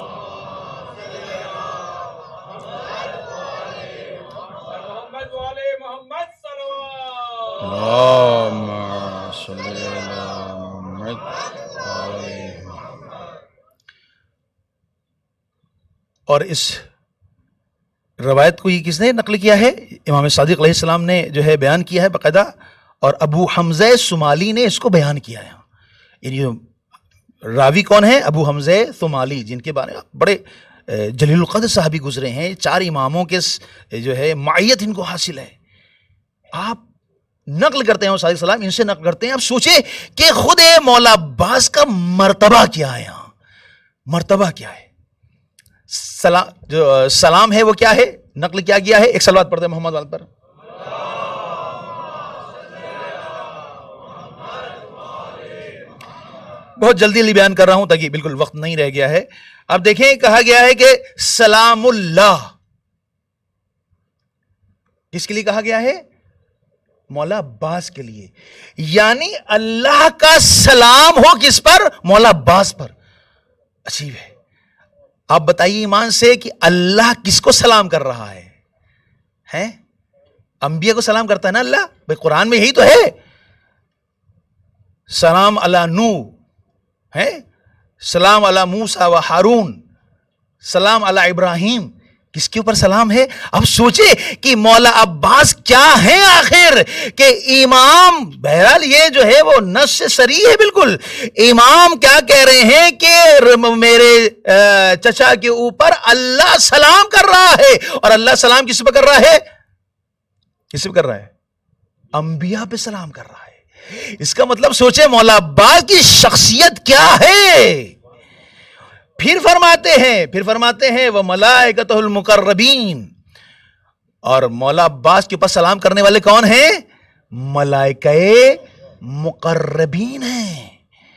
اور اس روایت کو یہ کس نے نقل کیا ہے؟ امام صادق علیہ السلام نے جو ہے بیان کیا ہے باقاعدہ، اور ابو حمزہ ثمالی نے اس کو بیان کیا ہے. یعنی راوی کون ہے؟ ابو حمزہ ثمالی، جن کے بارے میں بڑے جلیل القدر صحابی گزرے ہیں. 4 اماموں کے جو ہے معیت ان کو حاصل ہے. آپ نقل کرتے ہیں صادق السلام، ان سے نقل کرتے ہیں. آپ سوچیں کہ خود مولا عباس کا مرتبہ کیا ہے. یہاں مرتبہ کیا ہے؟ جو سلام ہے وہ کیا ہے؟ نقل کیا گیا ہے؟ ایک صلوات پڑھتے ہیں محمد والد پر. بہت جلدی بیان کر رہا ہوں تاکہ بالکل وقت نہیں رہ گیا ہے. اب دیکھیں کہا گیا ہے کہ سلام اللہ کس کے لیے کہا گیا ہے؟ مولا عباس کے لیے. یعنی اللہ کا سلام ہو کس پر؟ مولا عباس پر. عجیب ہے. آپ بتائیے ایمان سے کہ اللہ کس کو سلام کر رہا ہے؟ انبیاء کو سلام کرتا ہے نا اللہ. بھائی قرآن میں یہی تو ہے. سلام علی نوح ہے، سلام علی موسیٰ و ہارون، سلام علی ابراہیم. کس کے اوپر سلام ہے؟ اب سوچے کہ مولا عباس کیا ہیں آخر، کہ امام، بہرحال یہ جو ہے وہ نص سے صریح ہے بالکل. امام کیا کہہ رہے ہیں کہ میرے چچا کے اوپر اللہ سلام کر رہا ہے. اور اللہ سلام کس پہ کر رہا ہے؟ کس پہ کر رہا ہے؟ انبیاء پہ سلام کر رہا ہے. اس کا مطلب سوچے مولا عباس کی شخصیت کیا ہے. پھر فرماتے ہیں وہ ملائکۃ المقربین. اور مولا عباس کے اوپر سلام کرنے والے کون ہیں؟ ملائکہ مقربین ہیں.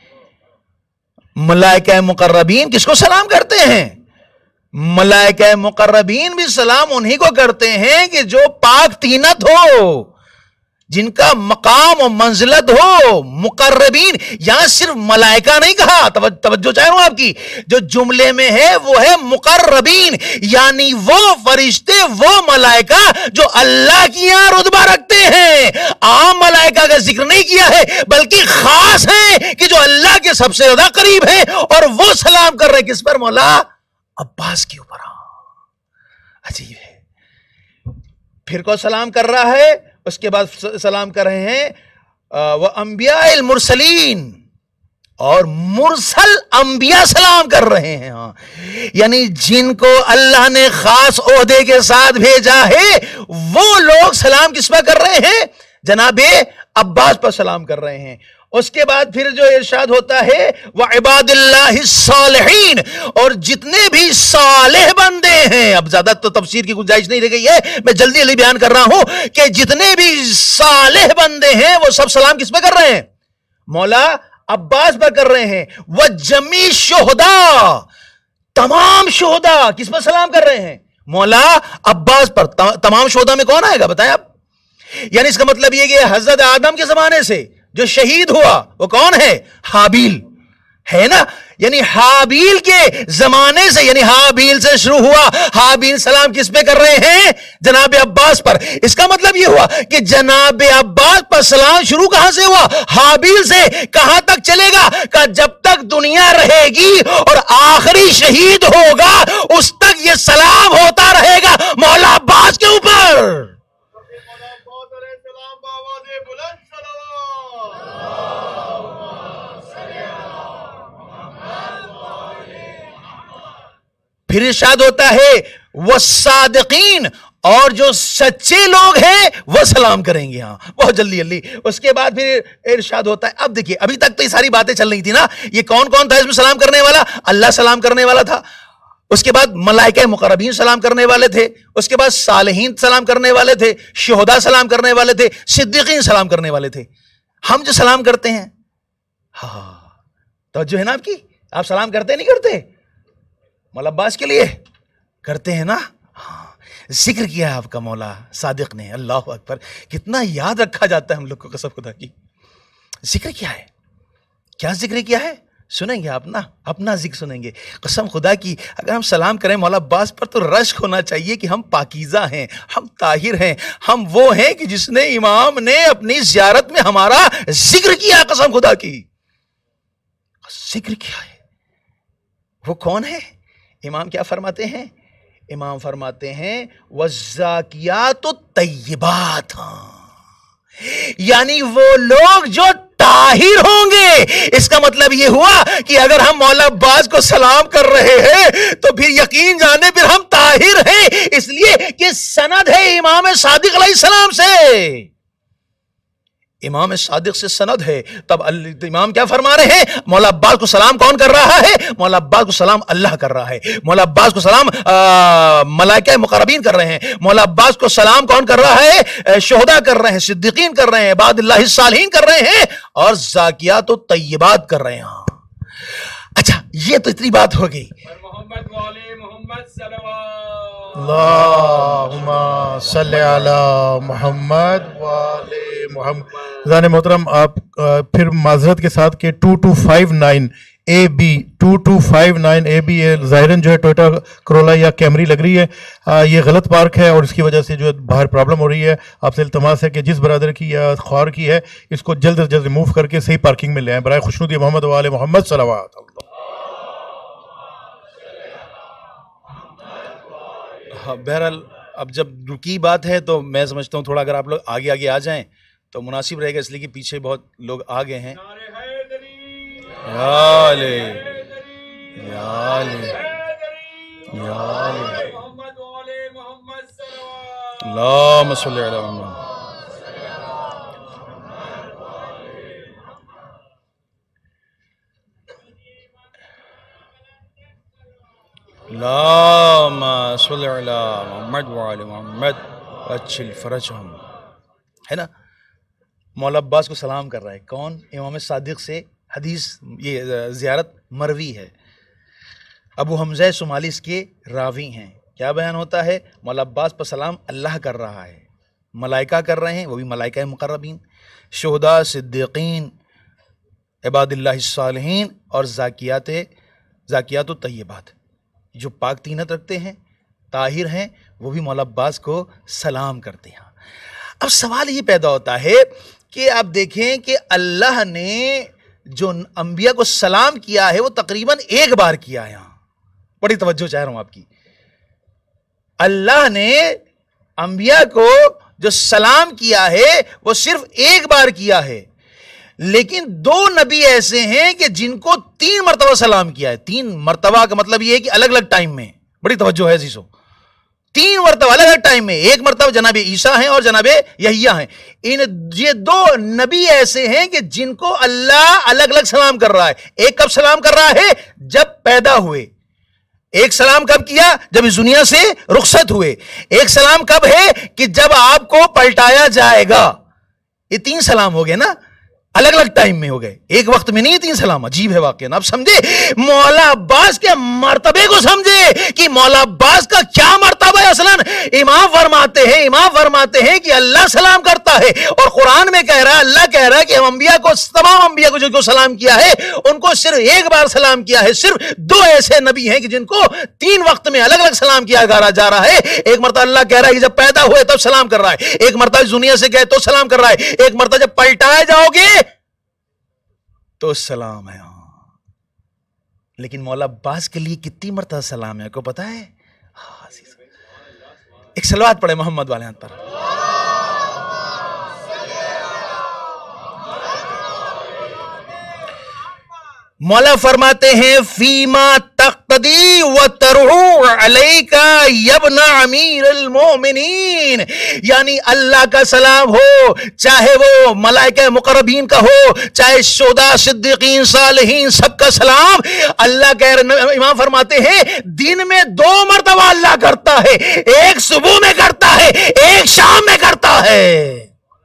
ملائکہ مقربین کس کو سلام کرتے ہیں؟ ملائکہ مقربین بھی سلام انہی کو کرتے ہیں کہ جو پاک طینت ہو، جن کا مقام و منزلت ہو. مقربین یہاں صرف ملائکہ نہیں کہا، توجہ چاہوں آپ کی، جو جملے میں ہے وہ ہے مقربین، یعنی وہ فرشتے، وہ ملائکہ جو اللہ کی یہاں رتبہ رکھتے ہیں. عام ملائکہ کا ذکر نہیں کیا ہے بلکہ خاص ہیں کہ جو اللہ کے سب سے زیادہ قریب ہیں، اور وہ سلام کر رہے کس پر؟ مولا عباس کے اوپر. عجیب ہے. پھر کو سلام کر رہا ہے، اس کے بعد سلام کر رہے ہیں وہ انبیاء المرسلین، اور مرسل انبیاء سلام کر رہے ہیں. یعنی جن کو اللہ نے خاص عہدے کے ساتھ بھیجا ہے وہ لوگ سلام کس پر کر رہے ہیں؟ جناب عباس پر سلام کر رہے ہیں. اس کے بعد پھر جو ارشاد ہوتا ہے وعباد اللہ الصالحین، اور جتنے بھی صالح بندے ہیں. اب زیادہ تو تفسیر کی گنجائش نہیں رہ گئی ہے، میں جلدی بیان کر رہا ہوں کہ جتنے بھی صالح بندے ہیں وہ سب سلام کس پہ کر رہے ہیں؟ مولا عباس پر کر رہے ہیں. وجمیع شہداء، تمام شہداء کس پر سلام کر رہے ہیں؟ مولا عباس پر. تمام شہداء میں کون آئے گا بتائیں آپ؟ یعنی اس کا مطلب یہ کہ حضرت آدم کے زمانے سے جو شہید ہوا وہ کون ہے؟ حابیل ہے نا. یعنی حابیل کے زمانے سے، یعنی حابیل سے شروع ہوا. حابیل سلام کس پہ کر رہے ہیں؟ جناب عباس پر. اس کا مطلب یہ ہوا کہ جناب عباس پر سلام شروع کہاں سے ہوا؟ حابیل سے. کہاں تک چلے گا؟ کہ جب تک دنیا رہے گی اور آخری شہید ہوگا اس تک یہ سلام ہوتا رہے گا مولا عباس کے اوپر. پھر ارشاد ہوتا ہے والصادقین، اور جو سچے لوگ ہیں وہ سلام کریں گے. ہاں بہت جلدی. اس کے بعد پھر ارشاد ہوتا ہے. اب دیکھیے ابھی تک تو یہ ساری باتیں چل رہی تھی نا. یہ کون کون تھا اس میں سلام کرنے والا؟ اللہ سلام کرنے والا تھا. اس کے بعد ملائکہ مقربین سلام کرنے والے تھے. اس کے بعد صالحین سلام کرنے والے تھے. شہداء سلام کرنے والے تھے. صدیقین سلام کرنے والے تھے. ہم جو سلام کرتے ہیں، ہاں توجہ ہے نا آپ کی؟ آپ سلام کرتے نہیں کرتے؟ مولا عباس کے لیے کرتے ہیں نا. ہاں ذکر کیا آپ کا مولا صادق نے. اللہ اکبر، کتنا یاد رکھا جاتا ہے ہم لوگ کو قسم خدا کی. ذکر کیا ہے؟ کیا ذکر کیا ہے؟ سنیں گے آپ نا، اپنا ذکر سنیں گے. قسم خدا کی اگر ہم سلام کریں مولا عباس پر تو رشک ہونا چاہیے کہ ہم پاکیزہ ہیں، ہم طاہر ہیں، ہم وہ ہیں کہ جس نے امام نے اپنی زیارت میں ہمارا ذکر کیا. قسم خدا کی ذکر کیا ہے؟ وہ کون ہے؟ امام کیا فرماتے ہیں؟ امام فرماتے ہیں والزاکیات الطیبات. یعنی وہ لوگ جو طاہر ہوں گے. اس کا مطلب یہ ہوا کہ اگر ہم مولا عباس کو سلام کر رہے ہیں تو پھر یقین جانے پھر ہم طاہر ہیں، اس لیے کہ سند ہے امام صادق علیہ السلام سے. امام صادق سے سند ہے. تب امام کیا فرما رہے ہیں؟ مولا عباس کو سلام کون کر رہا ہے؟ مولا عباس کو سلام اللہ کر رہا ہے. مولا عباس کو سلام ملائکہ مقربین کر رہے ہیں. مولا عباس کو سلام کون کر رہا ہے؟ شہداء کر رہے ہیں، صدیقین کر رہے ہیں، عباد اللہ الصالحین کر رہے ہیں، اور زاکیات و طیبات کر رہے ہیں. اچھا یہ تو اتنی بات ہو گئی. محمد والے محمد صلوات اللہم صلی علی محمد والے محمد. ذان محترم آپ پھر معذرت کے ساتھ کہ 2259 AB 2259 AB ظاہراً جو ہے ٹویوٹا کرولا یا کیمری لگ رہی ہے. یہ غلط پارک ہے اور اس کی وجہ سے جو باہر پرابلم ہو رہی ہے. آپ سے التماس ہے کہ جس برادر کی یا خوار کی ہے اس کو جلد از جلد ریموو کر کے صحیح پارکنگ میں لے آئیں. برائے خوشنودی محمد والے محمد صلوات. بہرحال اب جب رکی بات ہے تو میں سمجھتا ہوں تھوڑا اگر آپ لوگ آگے آگے آ جائیں تو مناسب رہے گا، اس لیے کہ پیچھے بہت لوگ آ گئے ہیں. یا علی یا علی یا علی محمد والے محمد صلوات. اللہم صلی علی محمد. اللہم صلی علی محمد وعلی محمد اچھل فرجہم. ہے نا؟ مولا عباس کو سلام کر رہا ہے. کون؟ امام صادق سے حدیث یہ زیارت مروی ہے. ابو حمزہ سمالی اس کے راوی ہیں. کیا بیان ہوتا ہے؟ مولا عباس پر سلام اللہ کر رہا ہے، ملائکہ کر رہے ہیں، وہ بھی ملائکہ مقربین، شہداء، صدیقین، عباد اللہ الصالحین، اور زاکیات و طیبات. جو پاک طینت رکھتے ہیں، طاہر ہیں، وہ بھی مولا عباس کو سلام کرتے ہیں. اب سوال یہ پیدا ہوتا ہے کہ آپ دیکھیں کہ اللہ نے جو انبیاء کو سلام کیا ہے وہ تقریباً ایک بار کیا ہے. بڑی توجہ چاہ رہا ہوں آپ کی. اللہ نے انبیاء کو جو سلام کیا ہے وہ صرف ایک بار کیا ہے، لیکن 2 نبی ایسے ہیں کہ جن کو 3 مرتبہ سلام کیا ہے. 3 مرتبہ کا مطلب یہ ہے کہ الگ الگ ٹائم میں. بڑی توجہ ہے عزیزو. 3 مرتبہ الگ الگ ٹائم میں. ایک مرتبہ جناب عیسیٰ ہیں اور جناب یحییٰ ہیں. یہ 2 نبی ایسے ہیں کہ جن کو اللہ الگ الگ سلام کر رہا ہے. ایک کب سلام کر رہا ہے؟ جب پیدا ہوئے. ایک سلام کب کیا؟ جب اس دنیا سے رخصت ہوئے. ایک سلام کب ہے؟ کہ جب آپ کو پلٹایا جائے گا. یہ 3 سلام ہو گئے نا. الگ الگ ٹائم میں ہو گئے، ایک وقت میں نہیں 3 سلام. عجیب ہے واقعہ. آپ سمجھے مولا عباس کے مرتبے کو، سمجھے کہ مولا عباس کا کیا مرتبہ ہے اصلاً. امام فرماتے ہیں کہ اللہ سلام کرتا ہے، اور قرآن میں کہہ رہا ہے، اللہ کہہ رہا ہے کہ ہم انبیاء کو، تمام انبیاء کو جن کو سلام کیا ہے ان کو صرف ایک بار سلام کیا ہے. صرف 2 ایسے نبی ہیں کہ جن کو 3 وقت میں الگ الگ سلام کیا جا رہا ہے. ایک مرتبہ اللہ کہہ رہا ہے کہ جب پیدا ہوئے تب سلام کر رہا ہے، ایک مرتبہ دنیا سے گئے تو سلام کر رہا ہے، ایک مرتبہ جب پلٹائے جاؤ گے تو سلام ہے. لیکن مولا عباس کے لیے کتنی مرتبہ سلام ہے کو پتا ہے؟ ایک صلوات پڑھے محمد والے ہاتھ پر. مولا فرماتے ہیں فیما تقتدی وترعو علیک یبن امیر المومنین، یعنی اللہ کا سلام ہو، چاہے وہ ملائکہ مقربین کا ہو، چاہے شہداء صدیقین صالحین، سب کا سلام اللہ کہہ رہے. امام فرماتے ہیں دن میں 2 مرتبہ اللہ کرتا ہے، ایک صبح میں کرتا ہے، ایک شام میں کرتا ہے.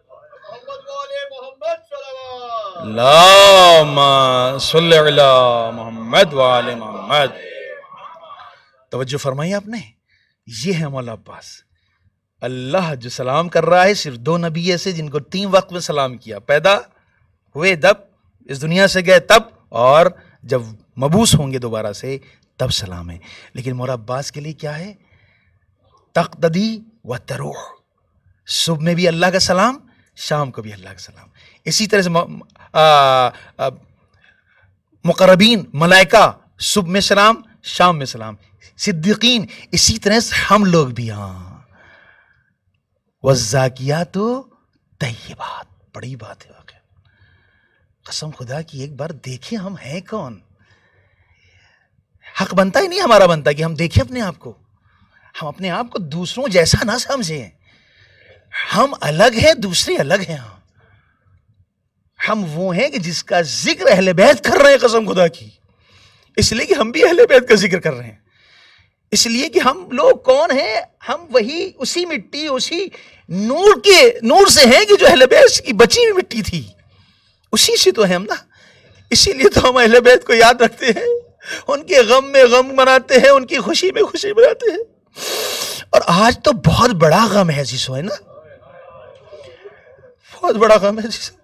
اللہم صلی علی محمد وآل محمد. توجہ فرمائی آپ نے، یہ ہے مولا عباس. اللہ جو سلام کر رہا ہے صرف 2 نبی ایسے جن کو 3 وقت میں سلام کیا، پیدا ہوئے تب، اس دنیا سے گئے تب، اور جب مبعوث ہوں گے دوبارہ سے تب سلام ہے. لیکن مولا عباس کے لیے کیا ہے؟ تقتدی و تروح، صبح میں بھی اللہ کا سلام، شام کو بھی اللہ کا سلام. اسی طرح سے مقربین ملائکہ صبح میں سلام، شام میں سلام. صدیقین اسی طرح سے ہم لوگ بھی. ہاں والزاکیات طیبات، بڑی بات ہے واقعہ. قسم خدا کی ایک بار دیکھیں ہم ہیں کون. حق بنتا ہی نہیں ہمارا، بنتا کہ ہم دیکھیں اپنے آپ کو. ہم اپنے آپ کو دوسروں جیسا نہ سمجھیں. ہم الگ ہیں، دوسرے الگ ہیں. ہم وہ ہیں کہ جس کا ذکر اہل بیت کر رہے ہیں قسم خدا کی، اس لیے کہ ہم بھی اہل بیت کا ذکر کر رہے ہیں. اس لیے کہ ہم لوگ کون ہیں؟ ہم وہی اسی مٹی، اسی نور سے ہیں کہ جو اہل بیت کی بچی ہوئی مٹی تھی، اسی سے تو ہیں ہم نا. اسی لیے تو ہم اہل بیت کو یاد رکھتے ہیں، ان کے غم میں غم مناتے ہیں، ان کی خوشی میں خوشی مناتے ہیں. اور آج تو بہت بڑا غم ہے جسو، ہے نا، بہت بڑا غم ہے جسو.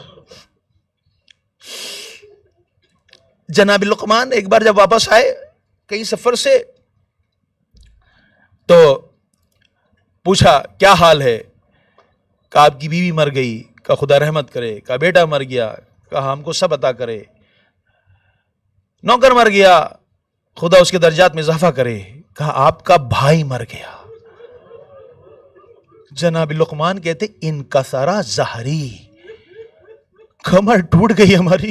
جناب لقمان ایک بار جب واپس آئے کئی سفر سے تو پوچھا کیا حال ہے؟ کہا آپ کی بیوی مر گئی، کہا خدا رحمت کرے، کہا بیٹا مر گیا، کہا ہم کو سب عطا کرے، نوکر مر گیا، خدا اس کے درجات میں اضافہ کرے، کہا آپ کا بھائی مر گیا. جناب لقمان کہتے انکسرا ظہری، کمر ٹوٹ گئی ہماری.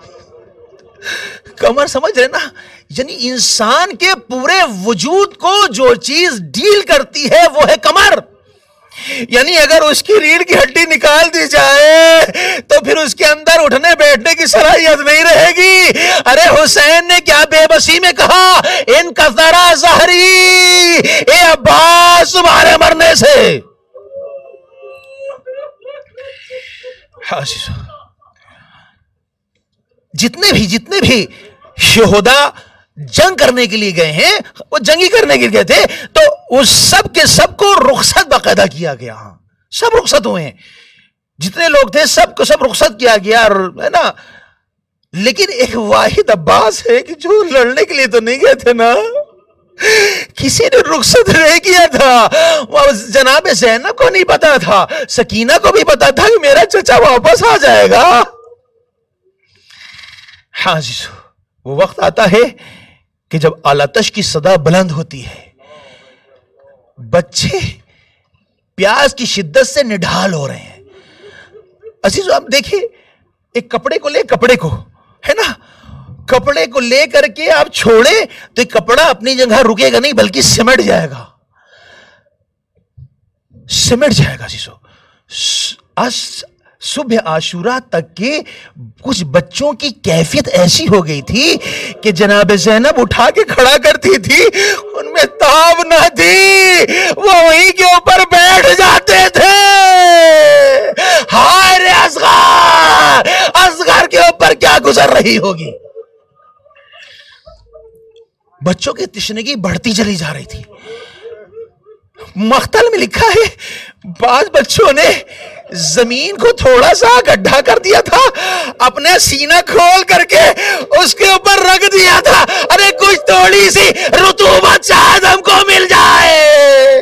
کمر سمجھ رہے نا، یعنی انسان کے پورے وجود کو جو چیز ڈیل کرتی ہے وہ ہے کمر. یعنی اگر اس کی ریڑھ کی ہڈی نکال دی جائے تو پھر اس کے اندر اٹھنے بیٹھنے کی صلاحیت نہیں رہے گی. ارے حسین نے کیا بے بسی میں کہا، انکسرا ظہری، اے عباس تمہارے مرنے سے. جتنے بھی شہداء جنگ کرنے کے لیے گئے ہیں، وہ جنگی کرنے کے لیے گئے تھے، تو اس سب کے سب کو رخصت باقاعدہ کیا گیا. سب رخصت ہوئے ہیں، جتنے لوگ تھے سب کو سب رخصت کیا گیا، ہے نا. لیکن ایک واحد عباس ہے کہ جو لڑنے کے لیے تو نہیں گئے تھے نا، کسی نے رخصت نہیں کیا تھا. جناب زینب کو نہیں پتا تھا، سکینہ کو بھی پتا تھا کہ میرا چچا واپس آ جائے گا. ہاں جی، وہ وقت آتا ہے کہ جب آلاتش کی صدا بلند ہوتی ہے، بچے پیاس کی شدت سے نڈھال ہو رہے ہیں. عزیزو آپ دیکھیں، ایک کپڑے کو ہے نا، کپڑے کو لے کر کے آپ چھوڑے تو ایک کپڑا اپنی جگہ رکے گا نہیں، بلکہ سمٹ جائے گا. عزیزو. صبح عاشورہ تک کے کچھ بچوں کی کیفیت ایسی ہو گئی تھی کہ جناب زینب اٹھا کے کھڑا کرتی تھی، ان میں تاب نہ تھی، وہ وہیں کے اوپر بیٹھ جاتے تھے. ہائے رے اصغر، کے اوپر کیا گزر رہی ہوگی. بچوں کی تشنگی بڑھتی چلی جا رہی تھی. مختل میں لکھا ہے بعض بچوں نے زمین کو تھوڑا سا گڈھا کر دیا تھا, اپنے سینہ کھول کر کے اس کے اوپر رکھ دیا تھا, ارے کچھ تھوڑی سی رطوبت شاید ہم کو مل جائے.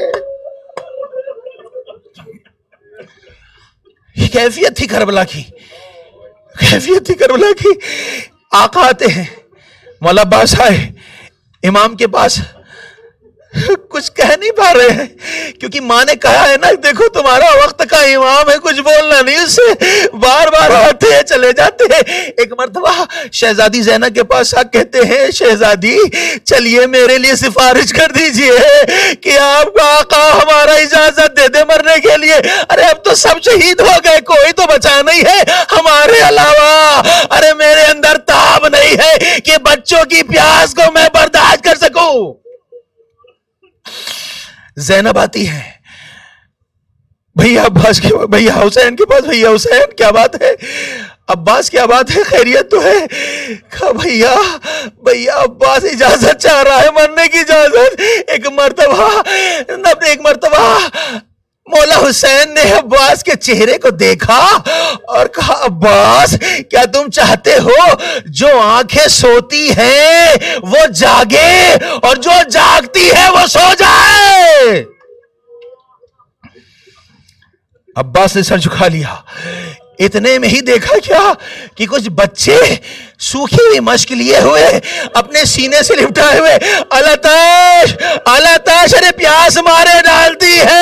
یہ کیفیت تھی کربلا کی, کیفیت تھی کربلا کی. آقا آتے ہیں, مولا عباس آئے امام کے پاس, کچھ کہہ نہیں پا رہے ہیں کیونکہ ماں نے کہا ہے نا دیکھو تمہارا وقت کا امام ہے, کچھ بولنا نہیں اس سے, بار بار آتے ہیں چلے جاتے ہیں. ایک مرتبہ شہزادی زینب کے پاس آ کہتے ہیں شہزادی چلیے میرے لیے سفارش کر دیجئے کہ آپ کا آقا ہمارا اجازت دے دے مرنے کے لیے. ارے اب تو سب شہید ہو گئے, کوئی تو بچا نہیں ہے ہمارے علاوہ. ارے میرے اندر تاب نہیں ہے کہ بچوں کی پیاس کو میں برداشت کر سکوں. زینب آتی ہے, بھیا عباس کے, بھیا حسین کے پاس, بھیا حسین کیا بات ہے, عباس کیا بات ہے, خیریت تو ہے. کہا بھیا عباس اجازت چاہ رہا ہے مرنے کی اجازت. ایک مرتبہ مولا حسین نے عباس کے چہرے کو دیکھا اور کہا عباس کیا تم چاہتے ہو جو آنکھیں سوتی ہیں وہ جاگے اور جو جاگتی ہے وہ سو جائے. عباس نے سر جھکا لیا. اتنے میں ہی دیکھا کیا کہ کچھ بچے سوکھی ہوئی مشک لیے ہوئے اپنے سینے سے لپٹائے ہوئے الاتش ارے پیاس مارے ڈالتی ہے.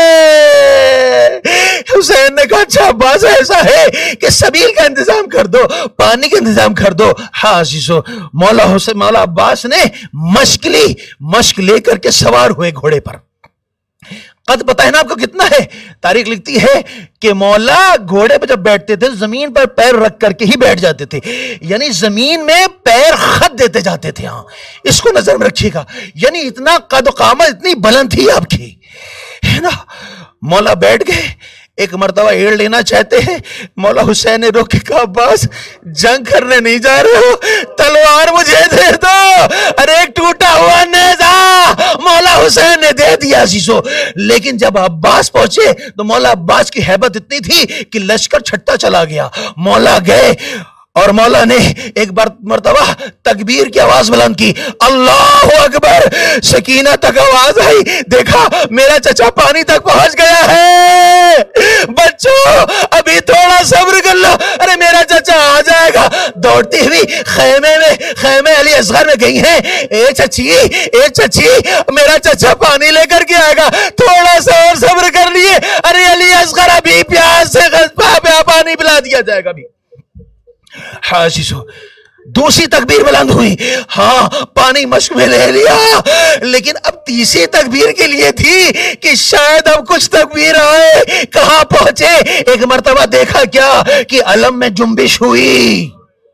حسین نے کہا اچھا عباس ایسا ہے کہ سبیل کا انتظام کر دو, پانی کا انتظام کر دو. ہاں عزیزو, مولا عباس نے مشک لے کر کے سوار ہوئے گھوڑے پر. قد پتہ ہے نا آپ کو کتنا ہے, تاریخ لکھتی ہے کہ مولا گھوڑے پہ جب بیٹھتے تھے زمین پر پیر رکھ کر کے ہی بیٹھ جاتے تھے, یعنی زمین میں پیر خط دیتے جاتے تھے. ہاں اس کو نظر میں رکھیے گا, یعنی اتنا قد و قامت اتنی بلند تھی آپ کی, ہے نا. مولا بیٹھ گئے, ایک مرتبہ ایڑ لینا چاہتے ہیں, مولا حسین نے روک کے کہا عباس جنگ کرنے نہیں جا رہے ہو, تلوار مجھے دے دو. ارے ایک ٹوٹا ہوا نیزہ مولا حسین نے دے دیا عزیزو. لیکن جب عباس پہنچے تو مولا عباس کی ہیبت اتنی تھی کہ لشکر چھٹا چلا گیا. مولا گئے اور مولا نے ایک مرتبہ تکبیر کی آواز بلند کی, اللہ اکبر. سکینہ تک آواز آئی, دیکھا میرا چچا پانی تک پہنچ گیا ہے. بچوں ابھی تھوڑا صبر کر لو, ارے میرا چچا آ جائے گا. دوڑتی ہوئی خیمے علی اصغر میں گئی ہیں. اے چچی میرا چچا پانی لے کر کے آئے گا, تھوڑا سا اور صبر کر لیے. ارے علی اصغر ابھی پیاس سے پانی پلا دیا جائے گا. ہاں عزیزو, دوسری تکبیر بلند ہوئی, ہاں پانی مشک میں لے لیا. لیکن اب تیسری تکبیر کے لیے تھی کہ شاید اب کچھ تکبیر آئے. کہاں پہنچے, ایک مرتبہ دیکھا کیا کہ علم میں جنبش ہوئی,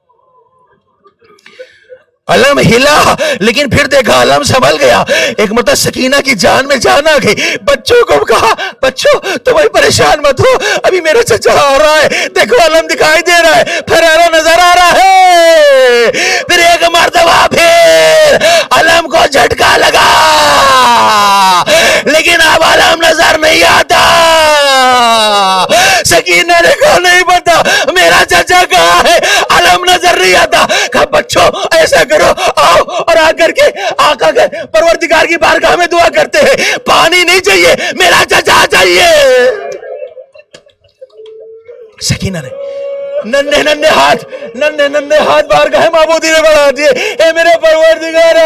علم ہلا, لیکن پھر دیکھا علم سنبھل گیا. ایک مرتبہ سکینہ کی جان میں جان آ گئی. بچوں کو کہا بچوں تم پریشان مت ہو, ابھی میرا چچا آ رہا ہے, دیکھو علم دکھائی دے رہا ہے, پھر نظر آ رہا ہے. پھر ایک مرتبہ پھر علم کو جھٹکا لگا, لیکن اب علم نظر نہیں آتا. سکینہ نے کہا نہیں پتا میرا چچا کہاں ہے, علم نظر نہیں آتا. کہا بچوں ایسا کرو آؤ اور آ کر کے آقا کے پروردگار کی بارگاہ میں دعا کرتے ہیں, پانی نہیں چاہیے میرا چچا چاہیے. سکینہ نے ننھے ہاتھ بارگاہ معبودی میں بڑھا دیے, اے میرے پروردگار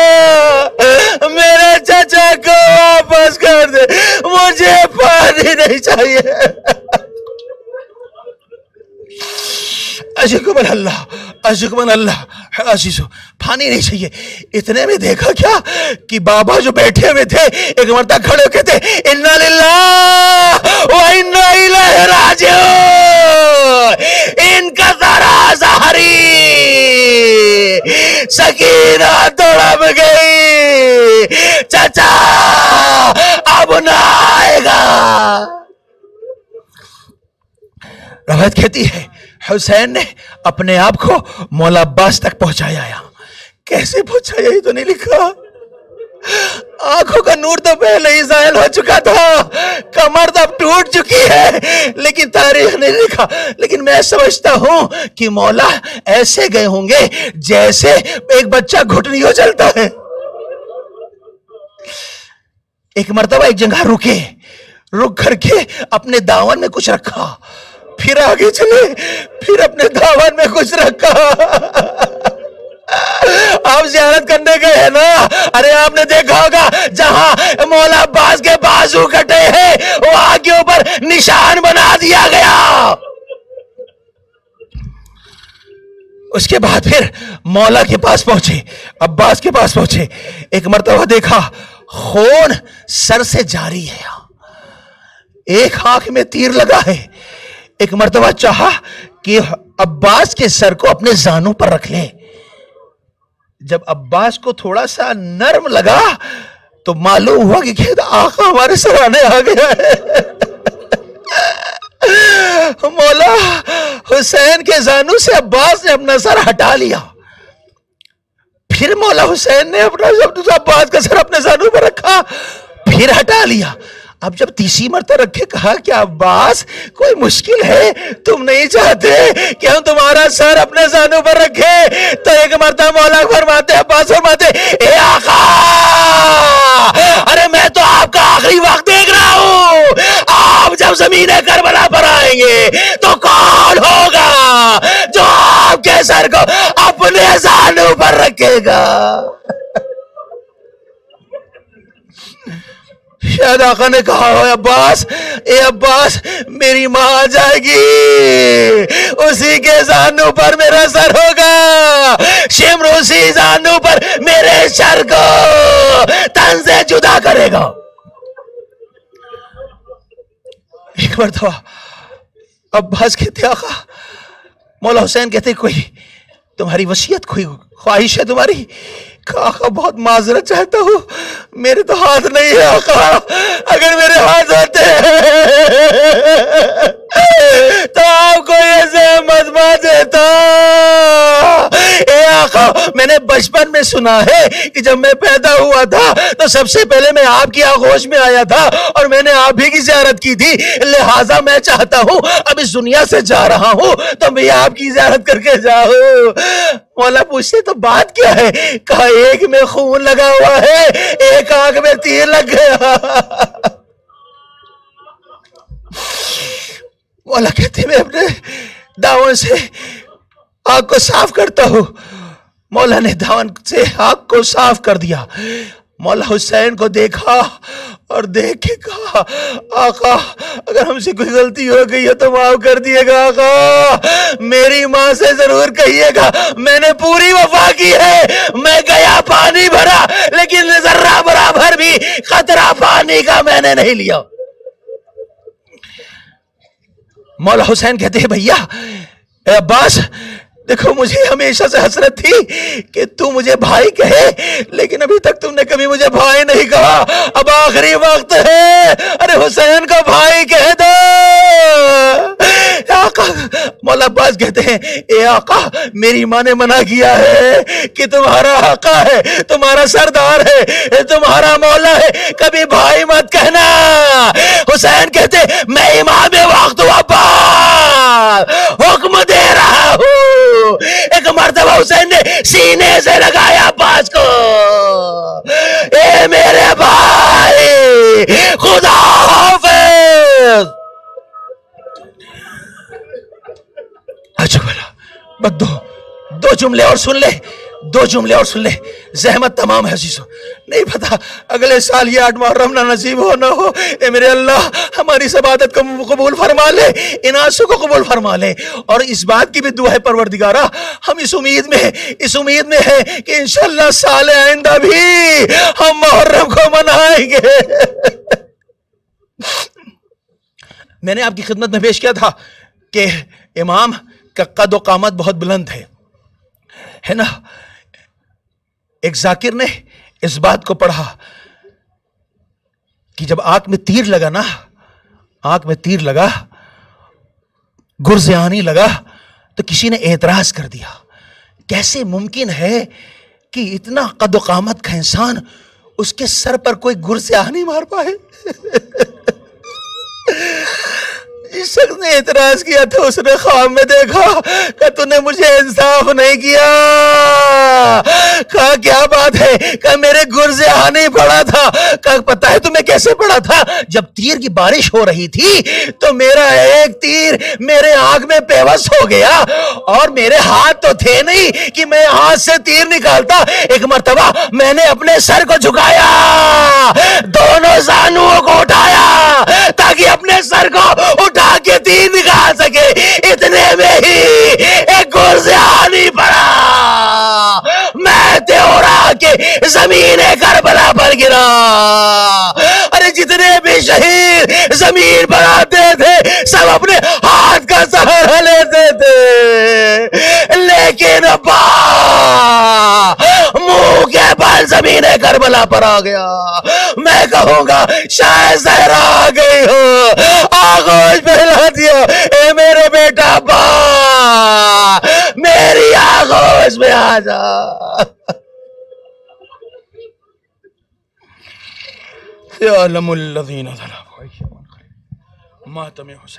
میرے چچا کو واپس کر دے, مجھے پانی نہیں چاہیے. عزیزو عزیزو پانی نہیں چاہیے. اتنے میں دیکھا کیا کہ بابا جو بیٹھے ہوئے تھے ایک مرتبہ کھڑے ہو کے تھے, انا للہ و انا الیہ راجعون. ان کا ذرا ظہری سکینہ تڑپ گئی, چچا اب نہ آئے گا. روایت کہتی ہے حسین نے اپنے آپ کو مولا عباس تک پہنچایا. کیسے پہنچایا یہ تو نہیں لکھا. آنکھوں کا نور تو پہلے ہی زائل ہو چکا تھا, کمر تو اب ٹوٹ چکی ہے, لیکن تاریخ نہیں لکھا. لیکن میں سمجھتا ہوں کہ مولا ایسے گئے ہوں گے جیسے ایک بچہ گھٹنیوں چلتا ہے. ایک مرتبہ ایک جگہ رک کر کے اپنے داون میں کچھ رکھا, پھر آگے چلے, پھر اپنے داون میں کچھ رکھا. آپ زیارت کرنے گئے ہیں نا, ارے آپ نے دیکھا ہوگا جہاں مولا عباس کے بازو کٹے ہیں وہاں کے اوپر نشان بنا دیا گیا. اس کے بعد پھر مولا کے پاس پہنچے, عباس کے پاس پہنچے. ایک مرتبہ دیکھا خون سر سے جاری ہے, ایک آنکھ میں تیر لگا ہے. ایک مرتبہ چاہا کہ عباس کے سر کو اپنے زانوں پر رکھ لے. جب عباس کو تھوڑا سا نرم لگا تو معلوم ہوا کہ آقا ہمارے سرانے آ گیا ہے. مولا حسین کے زانوں سے عباس نے اپنا سر ہٹا لیا. پھر مولا حسین نے اپنا عباس کا سر اپنے زانوں پر رکھا, پھر ہٹا لیا. اب جب تیسری مرتبہ رکھے کہا کہ عباس کوئی مشکل ہے, تم نہیں چاہتے کہ ہم تمہارا سر اپنے زانوں پر رکھے؟ تو ایک مرتبہ مولا فرماتے, عباس فرماتے, اے آقا ارے میں تو آپ کا آخری وقت دیکھ رہا ہوں, آپ جب زمین کربلا پر آئیں گے تو کون ہوگا جو آپ کے سر کو اپنے زانوں پر رکھے گا؟ شاید آقا نے کہا ہو عباس, اے عباس میری ماں آ جائے گی, اسی کے زانوں پر میرا سر ہوگا, شمر اسی زانوں پر میرے سر کو تن سے جدا کرے گا. ایک مرتبہ عباس کہتے آقا, مولا حسین کہتے کوئی تمہاری وصیت, کوئی خواہش ہے تمہاری؟ آقا بہت معذرت چاہتا ہوں, میرے تو ہاتھ نہیں ہے آقا, اگر میرے ہاتھ ہوتے تو آپ کو یہ زحمت ماں دیتا. اے آقا میں نے بچپن میں سنا ہے کہ جب میں پیدا ہوا تھا تو سب سے پہلے میں آپ کی آغوش میں آیا تھا اور میں نے آپ ہی کی زیارت کی تھی, لہٰذا میں چاہتا ہوں اب اس دنیا سے جا رہا ہوں تو میں آپ کی زیارت کر کے جاؤں. مولا پوچھتے تو بات کیا ہے؟ کہا ایک میں خون لگا ہوا ہے, ایک آنکھ میں تیر لگ گیا. مولا کہتے میں اپنے داون سے آنکھ کو صاف کرتا ہوں. مولا نے داون سے آنکھ کو صاف کر دیا. مولا حسین کو دیکھا اور دیکھ کے کہا آقا اگر ہم سے کوئی غلطی ہو گئی ہے تو معاف کر دیے گا آقا, میری ماں سے ضرور کہیے گا میں نے پوری وفا کی ہے, میں گیا پانی بھرا لیکن ذرہ برابر بھی قطرہ پانی کا میں نے نہیں لیا. مولا حسین کہتے ہیں بھیا اے عباس دیکھو مجھے ہمیشہ سے حسرت تھی کہ تو مجھے بھائی کہے, لیکن ابھی تک تم نے کبھی مجھے بھائی نہیں کہا, اب آخری وقت ہے, ارے حسین کو بھائی کہہ دو. آقا مولا عباس کہتے ہیں اے آقا میری ماں نے منع کیا ہے کہ تمہارا آقا ہے, تمہارا سردار ہے, تمہارا مولا ہے, کبھی بھائی مت کہنا. حسین کہتے میں امام وقت ہوں عباس, حکم دے رہا ہوں. ایک مرتبہ حسین نے سینے سے لگایا عباس کو, اے میرے بھائی خدا حافظ. اچھا بلا دو جملے اور سن لے, دو جملے اور سن لے, زحمت تمام ہے عزیزوں. نہیں پتا اگلے سال یہ 8 محرم نہ نصیب ہو نہ ہو, اے میرے اللہ ہماری اس عبادت کو قبول فرما لے, ان آنسوں کو قبول فرما لے. اور اس بات کی بھی دعا ہے پروردگارہ ہم اس امید میں ہے کہ انشاءاللہ سال آئندہ بھی ہم محرم کو منائیں گے. میں نے آپ کی خدمت میں پیش کیا تھا کہ امام کا قد و قامت بہت بلند ہے نا. ایک ذاکر نے اس بات کو پڑھا کہ جب آنکھ میں تیر لگا نا, آنکھ میں تیر لگا, گرز آنی لگا تو کسی نے اعتراض کر دیا، کیسے ممکن ہے کہ اتنا قد و قامت کا انسان اس کے سر پر کوئی گر سے آ نہیں مار پائے؟ جس شخص نے اعتراض کیا تھا اس نے خواب میں دیکھا کہ تو نے مجھے انصاف نہیں کیا. کہا کیا بات ہے؟ کہ میرے گرز آ نہیں پڑا تھا. کہا پتا ہے تمہیں کیسے پڑا تھا؟ جب تیر کی بارش ہو رہی تھی تو میرا ایک تیر میرے آنکھ میں پیوست ہو گیا اور میرے ہاتھ تو تھے نہیں کہ میں ہاتھ سے تیر نکالتا. ایک مرتبہ میں نے اپنے سر کو جھکایا، دونوں زانوؤں کو اٹھایا تاکہ اپنے سر کو اٹھا کے تیر نکال سکے. اتنے میں ہی ایک گرز آ نہیں پڑا، میں تیورا کے زمین کربلا پر گرا. ارے جتنے بھی شہید زمین پر آتے تھے سب اپنے ہاتھ کا سہارا لیتے تھے، لیکن ابا منہ کے بل زمین کربلا پر آ گیا. میں کہوں گا شاید زہرا آ گئی ہو، آغوش پہلا دیا، اے میرے بیٹا ابا میری آغوش میں آ جا. يعلم الذين ظلموا ماتم حسين.